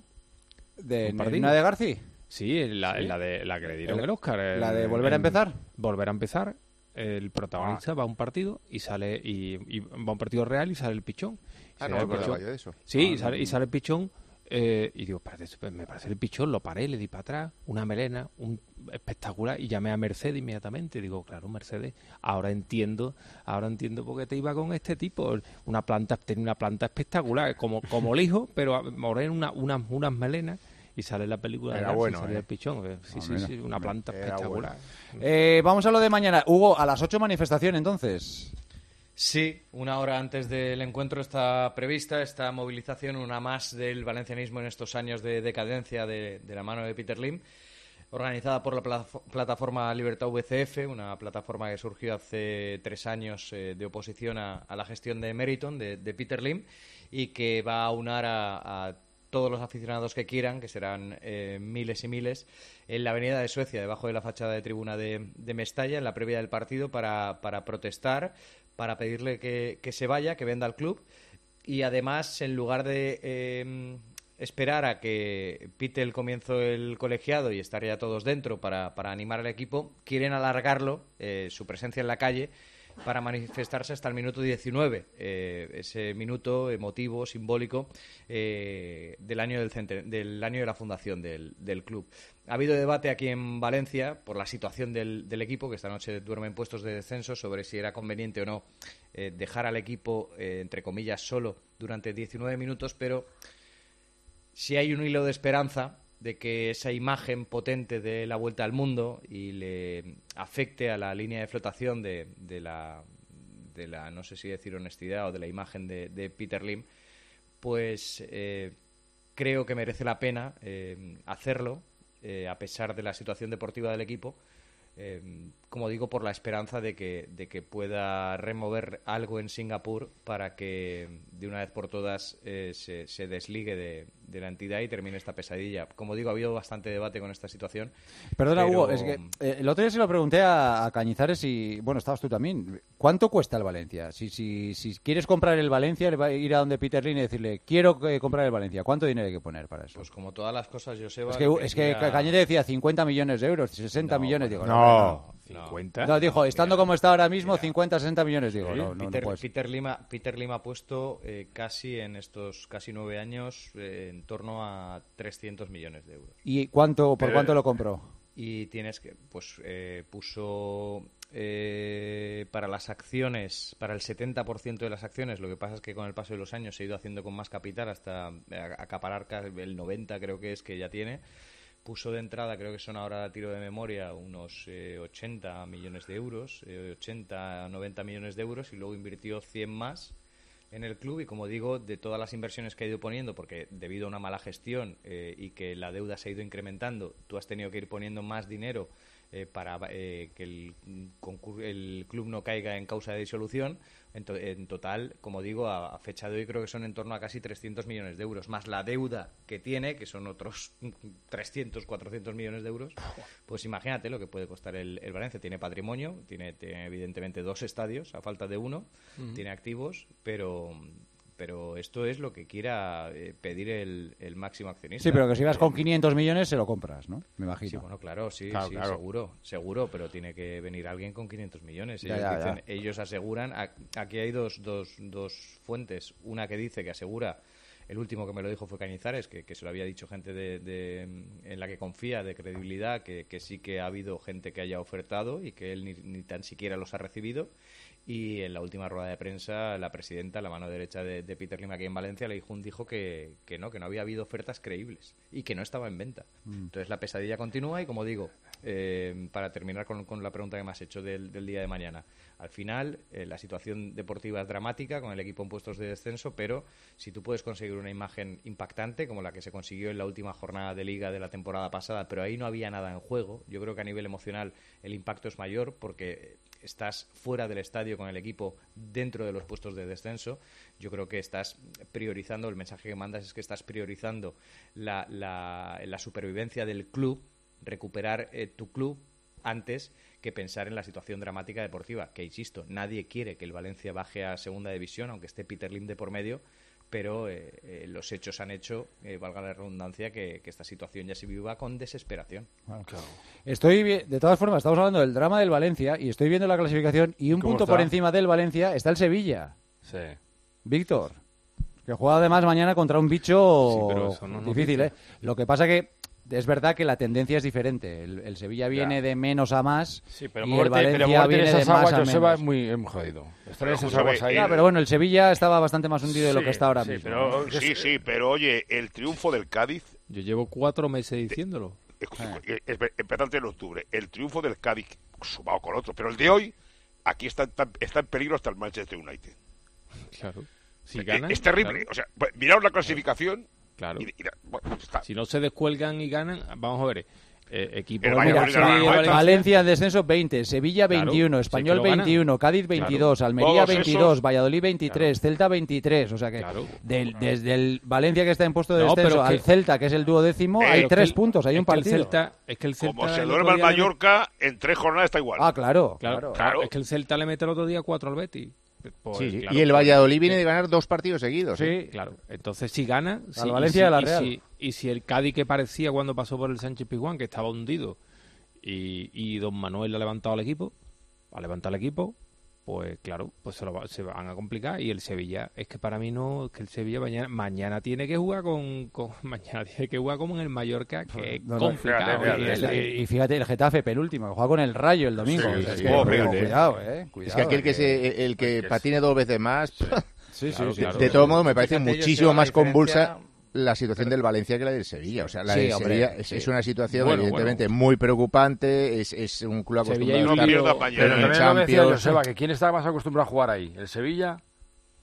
¿De Compartido. una de García? Sí, en la, ¿Sí? en la de la que le dieron ¿La- el Oscar. la en- de Volver a en- empezar? Volver a empezar. El protagonista Ah. va a un partido y sale y, y va a un partido real y sale el Pichón. Ah, Sale no me el acordaba Pichón. yo de eso. Sí, Ah, y, sale, no. y sale el Pichón eh, y digo, "Espérate, me parece el Pichón", lo paré, le di para atrás, una melena, un espectacular, y llamé a Mercedes inmediatamente. Digo, claro, Mercedes, ahora entiendo, ahora entiendo por qué te iba con este tipo. Una planta, tenía una planta espectacular, como, como el hijo, pero morena, una, unas, unas melenas. Y sale la película Era de Garci, bueno, sale eh. el Pichón. eh, Sí, Ah, sí, mira, sí, una hombre, planta era espectacular. Eh, vamos a lo de mañana. Hugo, a las ocho manifestación, entonces. Sí, una hora antes del encuentro está prevista esta movilización, una más del valencianismo en estos años de decadencia de, de la mano de Peter Lim, organizada por la pla- plataforma Libertad V C F, una plataforma que surgió hace tres años eh, de oposición a, a la gestión de Meriton, de, de Peter Lim, y que va a unar a, a todos los aficionados que quieran, que serán eh, miles y miles, en la avenida de Suecia, debajo de la fachada de tribuna de, de Mestalla, en la previa del partido, para, para protestar, para pedirle que, que se vaya, que venda al club, y además, en lugar de eh, esperar a que pite el comienzo del colegiado y estar ya todos dentro para, para animar al equipo, quieren alargarlo, eh, su presencia en la calle, para manifestarse hasta el minuto diecinueve, eh, ese minuto emotivo, simbólico, eh, del año del, center- del año de la fundación del, del club. Ha habido debate aquí en Valencia por la situación del, del equipo, que esta noche duerme en puestos de descenso, sobre si era conveniente o no eh, dejar al equipo, eh, entre comillas, solo durante diecinueve minutos, pero si hay un hilo de esperanza de que esa imagen potente de la vuelta al mundo y le afecte a la línea de flotación de, de la, de la, no sé si decir honestidad, o de la imagen de, de Peter Lim, pues eh, creo que merece la pena eh, hacerlo, eh, a pesar de la situación deportiva del equipo, eh, como digo, por la esperanza de que, de que pueda remover algo en Singapur para que de una vez por todas eh, se, se desligue de, de la entidad y termine esta pesadilla. Como digo, ha habido bastante debate con esta situación. Perdona, pero... Hugo, es que eh, el otro día se lo pregunté a, a Cañizares y, bueno, estabas tú también. ¿Cuánto cuesta el Valencia? Si, si, si quieres comprar el Valencia, le va a ir a donde Peter Lim y decirle, quiero eh, comprar el Valencia. ¿Cuánto dinero hay que poner para eso? Pues como todas las cosas, Joseba... Es que, es que mira... Cañete decía cincuenta millones de euros, sesenta no, millones, digo, no, no, no. ¿cincuenta? No, dijo, estando mira, como está ahora mismo, mira. cincuenta, sesenta millones, digo, ¿Sí? no, no, Peter, no puedes. Peter Lima, Peter Lima ha puesto eh, casi en estos casi nueve años eh, en torno a trescientos millones de euros. ¿Y cuánto, por Pero, cuánto lo compró? Y tienes que, pues eh, puso eh, para las acciones, para el setenta por ciento de las acciones, lo que pasa es que con el paso de los años se ha ido haciendo con más capital hasta acaparar el noventa, creo que es que ya tiene. Puso de entrada, creo que son ahora a tiro de memoria, unos eh, ochenta millones de euros, eh, ochenta, noventa millones de euros, y luego invirtió cien más en el club. Y como digo, de todas las inversiones que ha ido poniendo, porque debido a una mala gestión eh, y que la deuda se ha ido incrementando, tú has tenido que ir poniendo más dinero eh, para eh, que el, el club no caiga en causa de disolución. En, to en total, como digo, a, a fecha de hoy creo que son en torno a casi trescientos millones de euros, más la deuda que tiene, que son otros trescientos, cuatrocientos millones de euros. Pues imagínate lo que puede costar el, el Valencia. Tiene patrimonio, tiene, tiene evidentemente dos estadios, a falta de uno, uh-huh. tiene activos, pero... pero esto es lo que quiera eh, pedir el, el máximo accionista. Sí, pero que si vas con quinientos millones se lo compras, ¿no? Me imagino. Sí, bueno, claro, sí, claro, sí claro. seguro, seguro, pero tiene que venir alguien con quinientos millones. Ya, Ellos, ya, dicen, ya. ellos aseguran, a, aquí hay dos, dos, dos fuentes, una que dice que asegura, el último que me lo dijo fue Cañizares, que, que se lo había dicho gente de, de, en la que confía, de credibilidad, que, que sí que ha habido gente que haya ofertado y que él ni, ni tan siquiera los ha recibido. Y en la última rueda de prensa, la presidenta, la mano derecha de, de Peter Lim aquí en Valencia, Leijun, dijo que, que no, que no había habido ofertas creíbles y que no estaba en venta. Mm. Entonces la pesadilla continúa y, como digo, eh, para terminar con, con la pregunta que me has hecho del, del día de mañana, al final eh, la situación deportiva es dramática con el equipo en puestos de descenso, pero si tú puedes conseguir una imagen impactante como la que se consiguió en la última jornada de Liga de la temporada pasada, pero ahí no había nada en juego, yo creo que a nivel emocional el impacto es mayor porque estás fuera del estadio con el equipo dentro de los puestos de descenso. Yo creo que estás priorizando, el mensaje que mandas es que estás priorizando la, la, la supervivencia del club, recuperar eh, tu club antes que pensar en la situación dramática deportiva, que insisto, nadie quiere que el Valencia baje a segunda división, aunque esté Peter Lim de por medio, pero eh, eh, los hechos han hecho, eh, valga la redundancia, que, que esta situación ya se viva con desesperación. Bueno, claro. Estoy, de todas formas, estamos hablando del drama del Valencia y estoy viendo la clasificación y un punto está? por encima del Valencia está el Sevilla. Sí. Víctor, que juega además mañana contra un bicho sí, pero eso no difícil, ¿eh? Lo que pasa que es verdad que la tendencia es diferente. El, el Sevilla viene ya. de menos a más sí, pero y el Valencia viene de más aguas, a Joseba, menos. Es muy, es muy jodido. Pero, esas aguas ahí. Ya, pero bueno, el Sevilla estaba bastante más hundido sí, de lo que está ahora sí, mismo. Pero, sí, sí, pero oye, el triunfo del Cádiz... Yo llevo cuatro meses diciéndolo. Empezante en octubre. El triunfo del Cádiz, sumado con otro, pero el de hoy, aquí está, está, está en peligro hasta el Manchester United. Claro. Si ganan, es terrible. Claro. O sea, miraos la clasificación... Claro. Y, y, bueno, está. Si no se descuelgan y ganan, vamos a ver. Eh, equipo el Mira, Sevilla, Valencia. Valencia en descenso veinte, Sevilla veintiuno, claro, Español sí veintiuno, Cádiz veintidós, claro. Almería Todos veintidós, esos... Valladolid veintitrés, claro. Celta veintitrés, o sea que claro. del, desde el Valencia que está en puesto de no, descenso al que... Celta que es el duodécimo eh, hay tres el, puntos, hay un partido. El Celta, es que el Celta Como se duerma el Mallorca, le... en tres jornadas está igual. Ah, claro, claro, claro. claro. Es que el Celta le mete el otro día cuatro al Betis. Pues, sí, sí. Claro, y el Valladolid viene de ganar dos partidos seguidos. Sí, ¿eh? claro. Entonces, si gana... Al si, Valencia y, de la y, Real. Si, y si el Cádiz que parecía cuando pasó por el Sánchez Pizjuán, que estaba hundido, y, y don Manuel le ha levantado al equipo, ha levantado al equipo, pues claro, pues se, lo va, se van a complicar. Y el Sevilla, es que para mí no, es que el Sevilla mañana, mañana tiene que jugar con, con mañana tiene que jugar como en el Mallorca, que es no, no, complicado. Fíjate, fíjate, fíjate. Y, y fíjate el Getafe penúltimo, que juega con el Rayo el domingo. Sí, es sí, que, oh, fíjate, cuidado, eh. Cuidado, es que aquel eh, que se, el que patine dos veces más. Sí, claro, sí, de, claro, de todo modo, me parece Fíjate, muchísimo más diferencia... convulsa la situación del Valencia que la del Sevilla. O sea, la sí, del hombre, Sevilla es, sí. es una situación bueno, evidentemente bueno. muy preocupante, es, es un club acostumbrado a estar pero también lo decía Joseba, que quién está más acostumbrado a jugar ahí, el Sevilla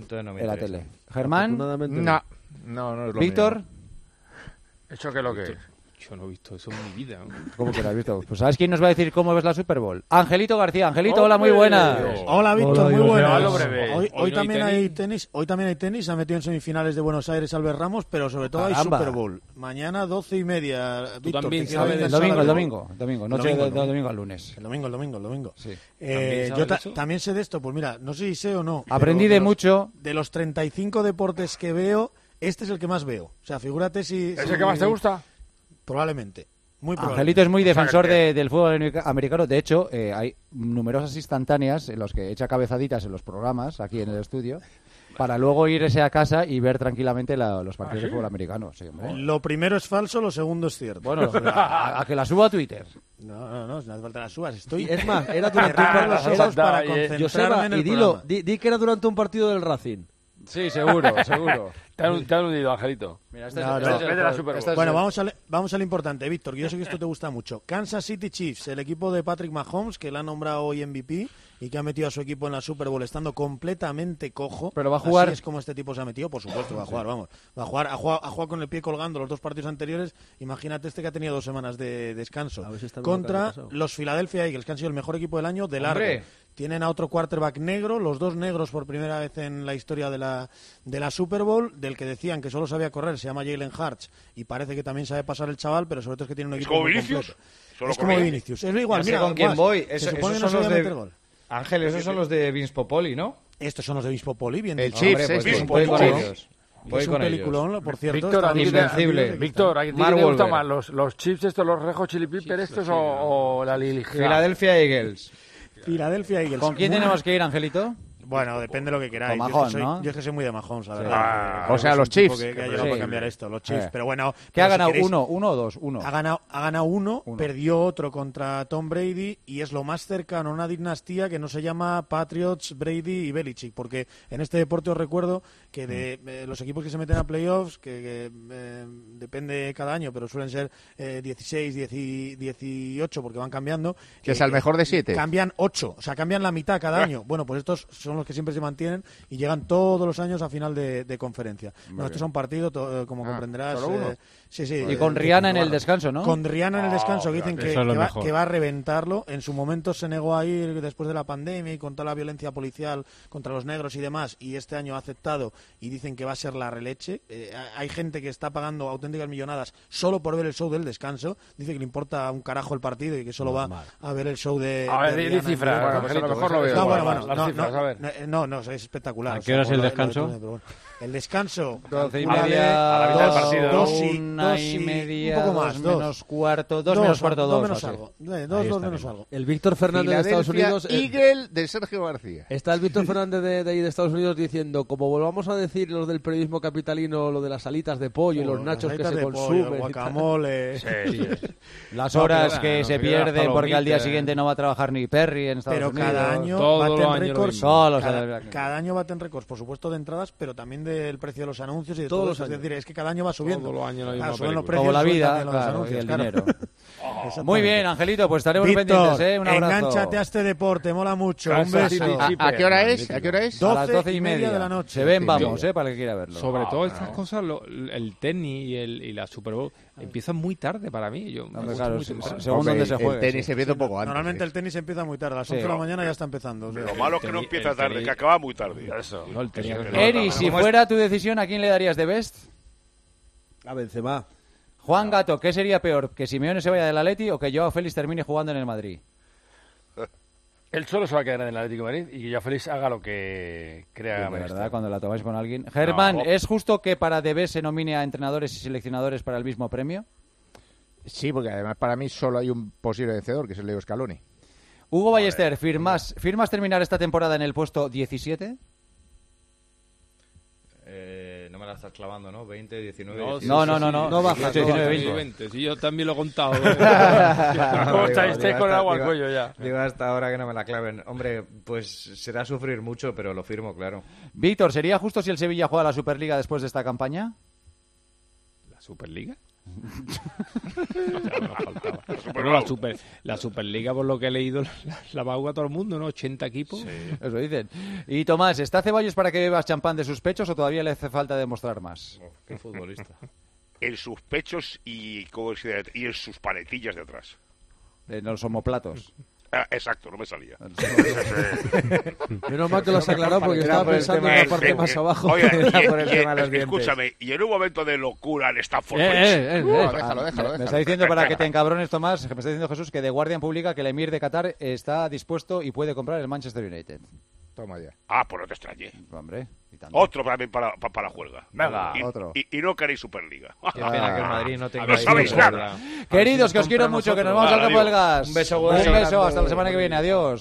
Entonces no me en la interesa. tele. Germán, Afortunadamente No. No, no es lo Víctor. mismo. ¿Eso qué es lo que es? Yo no he visto eso en mi vida. ¿no? ¿Cómo que lo has visto? Pues ¿sabes quién nos va a decir cómo ves la Super Bowl? Angelito García. Angelito, hola, muy buena. Hola, Víctor, muy buena. Hoy, Hoy, hoy no también hay hay tenis. Hoy también hay tenis. Se ha metido en semifinales de Buenos Aires Albert Ramos, pero sobre todo Caramba. hay Super Bowl. Mañana doce y media. Víctor, también te sabes quiero El ver domingo, el sábado. domingo, el domingo, noche domingo, de- el del domingo al lunes. El domingo, el domingo, el domingo. Sí. Eh, ¿También yo sabes ta- de eso? también sé de esto. Pues mira, no sé si sé o no. pero Aprendí de los- mucho. De los treinta y cinco deportes que veo, este es el que más veo. O sea, figúrate si... ¿Es si- el que más te gusta? Probablemente. Muy probablemente. Angelito es muy O sea, defensor que- de- del fútbol america- americano. De hecho, eh, hay numerosas instantáneas en los que echa cabezaditas en los programas, aquí en el estudio, para luego irse a casa y ver tranquilamente la- los partidos ¿Ah, sí? de fútbol americano. Sí, hombre. Lo primero es falso, lo segundo es cierto. Bueno, a, a que la suba a Twitter. No, no, no, no hace falta las subas. Estoy... Es más, era durante Me un tapan los partido ojos para Oye, concentrarme Joseba, en el y dilo, programa. di, di que era durante un partido del Racing. Sí, seguro, seguro. Te han, te han hundido, Angelito. Mira, este No, es, no. este es el Vete a la juego. Super Bowl. Este es Bueno, el- vamos al, vamos al importante, Víctor, que yo sé que esto te gusta mucho. Kansas City Chiefs, el equipo de Patrick Mahomes, que le ha nombrado hoy M V P y que ha metido a su equipo en la Super Bowl estando completamente cojo. Pero va a jugar- Así es como este tipo se ha metido, por supuesto, va a jugar, vamos. Va a jugar, ha jugado, ha jugado con el pie colgando los dos partidos anteriores. Imagínate este que ha tenido dos semanas de descanso. A ver si está bien lo que Contra ha pasado. los Philadelphia Eagles, que han sido el mejor equipo del año de largo. Hombre. Tienen a otro quarterback negro, los dos negros por primera vez en la historia de la, de la Super Bowl, del que decían que solo sabía correr, se llama Jalen Hurts, y parece que también sabe pasar el chaval, pero sobre todo es que tiene un ¿Es equipo como muy Vinicius? completo. Solo Es como corría. Vinicius, es igual, Ya sé mira, con quién Guas, voy. se Eso- supone esos que no son sabía los de- meter gol. Ángel, esos son los de Vince Popoli, ¿no? Estos son los de Bispo Poli, bien El dicho. Chiefs, Hombre, pues este. voy con Chiefs. ellos. Voy Es un con ellos. peliculón, por cierto. Víctor, está ¿a ti te- Invencible. Víctor, ¿a ti Mark te gusta Wahlberg. más los, los chips estos, los Red Hot Chili Peppers estos o, o la Lily Philadelphia Eagles. Philadelphia Eagles. ¿Con quién Muy- tenemos que ir, Angelito? Bueno, depende de lo que queráis. Con Yo es que Mahomes, soy- ¿no? Yo es que soy muy de Mahomes, la Sí. verdad. Ah, Creo o sea, que es los un tipo Chiefs. Que, que ha Sí. llegado para cambiar esto, los Chiefs. Eh. Pero bueno, ¿Qué pero ha si ganado? queréis- ¿Uno, uno o dos? Uno. Ha ganado, ha ganado uno, Uno. perdió otro contra Tom Brady y es lo más cercano a una dinastía que no se llama Patriots, Brady y Belichick, porque en este deporte os recuerdo que de eh, los equipos que se meten a playoffs, que, que, eh, depende cada año, pero suelen ser eh, dieciséis, diez y- dieciocho porque van cambiando. Que eh, es al mejor de siete. Cambian ocho, o sea, cambian la mitad cada año. Bueno, pues estos son los que siempre se mantienen y llegan todos los años a final de, de conferencia. No, estos son partidos, to- eh, como Ah, comprenderás. ¿solo uno? eh, sí, sí. Y con eh, Rihanna en que- el descanso, ¿no? Con Rihanna en el descanso, que dicen que, eso es lo que va, mejor. que va a reventarlo. En su momento se negó a ir después de la pandemia y con toda la violencia policial contra los negros y demás, y este año ha aceptado y dicen que va a ser la releche. Eh, hay gente que está pagando auténticas millonadas solo por ver el show del descanso. Dice que le importa un carajo el partido y que solo va a ver el show de. A ver, de di- di Rihanna en cifras, directo. bueno, pues a lo mejor lo veo No, igual, bueno, bueno, las no, cifras, no, a ver. no, no, es espectacular. ¿A O qué sea, hora es por el lo- lo- descanso? pero bueno. El descanso. Doce y calcula media, de- a la mitad del dos, partido, ¿no? dos y- una dos y y- media, un poco más, dos dos. menos cuarto, dos, Dos, menos cuarto, dos. menos así. algo. Eh, Ahí Dos, dos está menos bien. algo. El Víctor Fernández de Estados Unidos. eh, Eagle de Sergio García. Está el Víctor Fernández de, de ahí de Estados Unidos diciendo, como volvamos a decir los del periodismo capitalino, lo de las alitas de pollo y los Joder, nachos que aceite se de pollo, consumen. el y tal. guacamole. Sí, sí. Las No, horas pero que bueno, se no, pierden porque al día palomitas. siguiente no va a trabajar ni Perry en Estados Pero Unidos. cada año Todos los baten años lo récords. mismo. Todos los cada, años. cada año baten récords, por supuesto, de entradas, pero también del precio de los anuncios y de Todos todo los eso. Es años. decir, es que cada año va subiendo. Todos los años la misma Claro, suben los película. precios, Como la suben vida, también los claro, anuncios, y el claro. dinero. Exactamente. Muy bien, Angelito, pues estaremos muy Víctor, pendientes, ¿eh? Un abrazo. engánchate a este deporte, mola mucho. Kansas Un City beso. ¿A, Chiefs. a qué hora es? ¿A qué hora es? A las doce doce y y media media de la noche. Se ven, Sí, vamos, sí. ¿eh? Para el que quiera verlo. Sobre Ah, todo bueno. estas cosas, lo- el tenis y, el, y la Super Bowl empiezan muy tarde para mí. Yo, me Hombre, gusta claro, muy se- temprano. según Hombre, dónde se el juegue. tenis sí. se empieza un poco antes. Normalmente ¿eh? el tenis empieza muy tarde, a las Sí. once de la mañana ya está empezando. Lo malo es que no teni- empieza el tarde, tenis- que acaba muy tarde. Eso. No, el tenis- Eri, si fuera tu decisión, ¿a quién le darías de best? A Benzema. Juan Gato, ¿qué sería peor? ¿Que Simeone se vaya del Atleti o que Joao Félix termine jugando en el Madrid? Él solo se va a quedar en el Atlético de Madrid y que ya Félix haga lo que crea. De menester. verdad, cuando la tomáis con alguien. Germán, No. ¿es justo que para D B se nomine a entrenadores y seleccionadores para el mismo premio? Sí, porque además para mí solo hay un posible vencedor, que es el Leo Scaloni. Hugo Ballester, ¿firmas, ¿firmas terminar esta temporada en el puesto diecisiete? Eh, no me la estás clavando, ¿no? veinte, diecinueve, No, dieciocho. No, no, no, no. No baja, dieciocho, no diecinueve, baja. veinte. veinte. Sí, yo también lo he contado. ¿Cómo Digo, estáis? digo Estáis con el hasta- agua al digo- cuello ya. Digo hasta ahora que no me la claven. Hombre, pues será sufrir mucho, pero lo firmo, claro. Víctor, ¿sería justo si el Sevilla juega la Superliga después de esta campaña? ¿La Superliga? Bueno, la, super, la Superliga, por lo que he leído, la, la va a jugar todo el mundo, ¿no? ochenta equipos. Sí, eso dicen. Y Tomás, ¿está Ceballos para que bebas champán de sus pechos o todavía le hace falta demostrar más? Oh, qué futbolista. En sus pechos y, ¿cómo se dice? Y en sus paletillas de atrás. En los homoplatos. Ah, exacto, no me salía. Menos mal que lo has aclarado porque estaba pensando en la parte más abajo. Oye, y, por el y, tema de los y, dientes. escúchame, y en un momento de locura en Stanford Eh, Bridge. eh, eh, No, eh. déjalo, déjalo, Me- déjalo. Me está diciendo para que te encabrones, Tomás, que me está diciendo Jesús que The Guardian publica que el emir de Qatar está dispuesto y puede comprar el Manchester United. Toma ya. Ah, pues no te extrañé. Hombre, otro también para, para, para la juelga. Venga, y, otro. Y, y no queréis Superliga. Qué pena que el Madrid no tenga No ahí sabéis Superliga. nada. Queridos, que os quiero mucho, que nos vamos al campo del gas. Un beso, Un beso beso, grande. hasta la semana que viene. Adiós.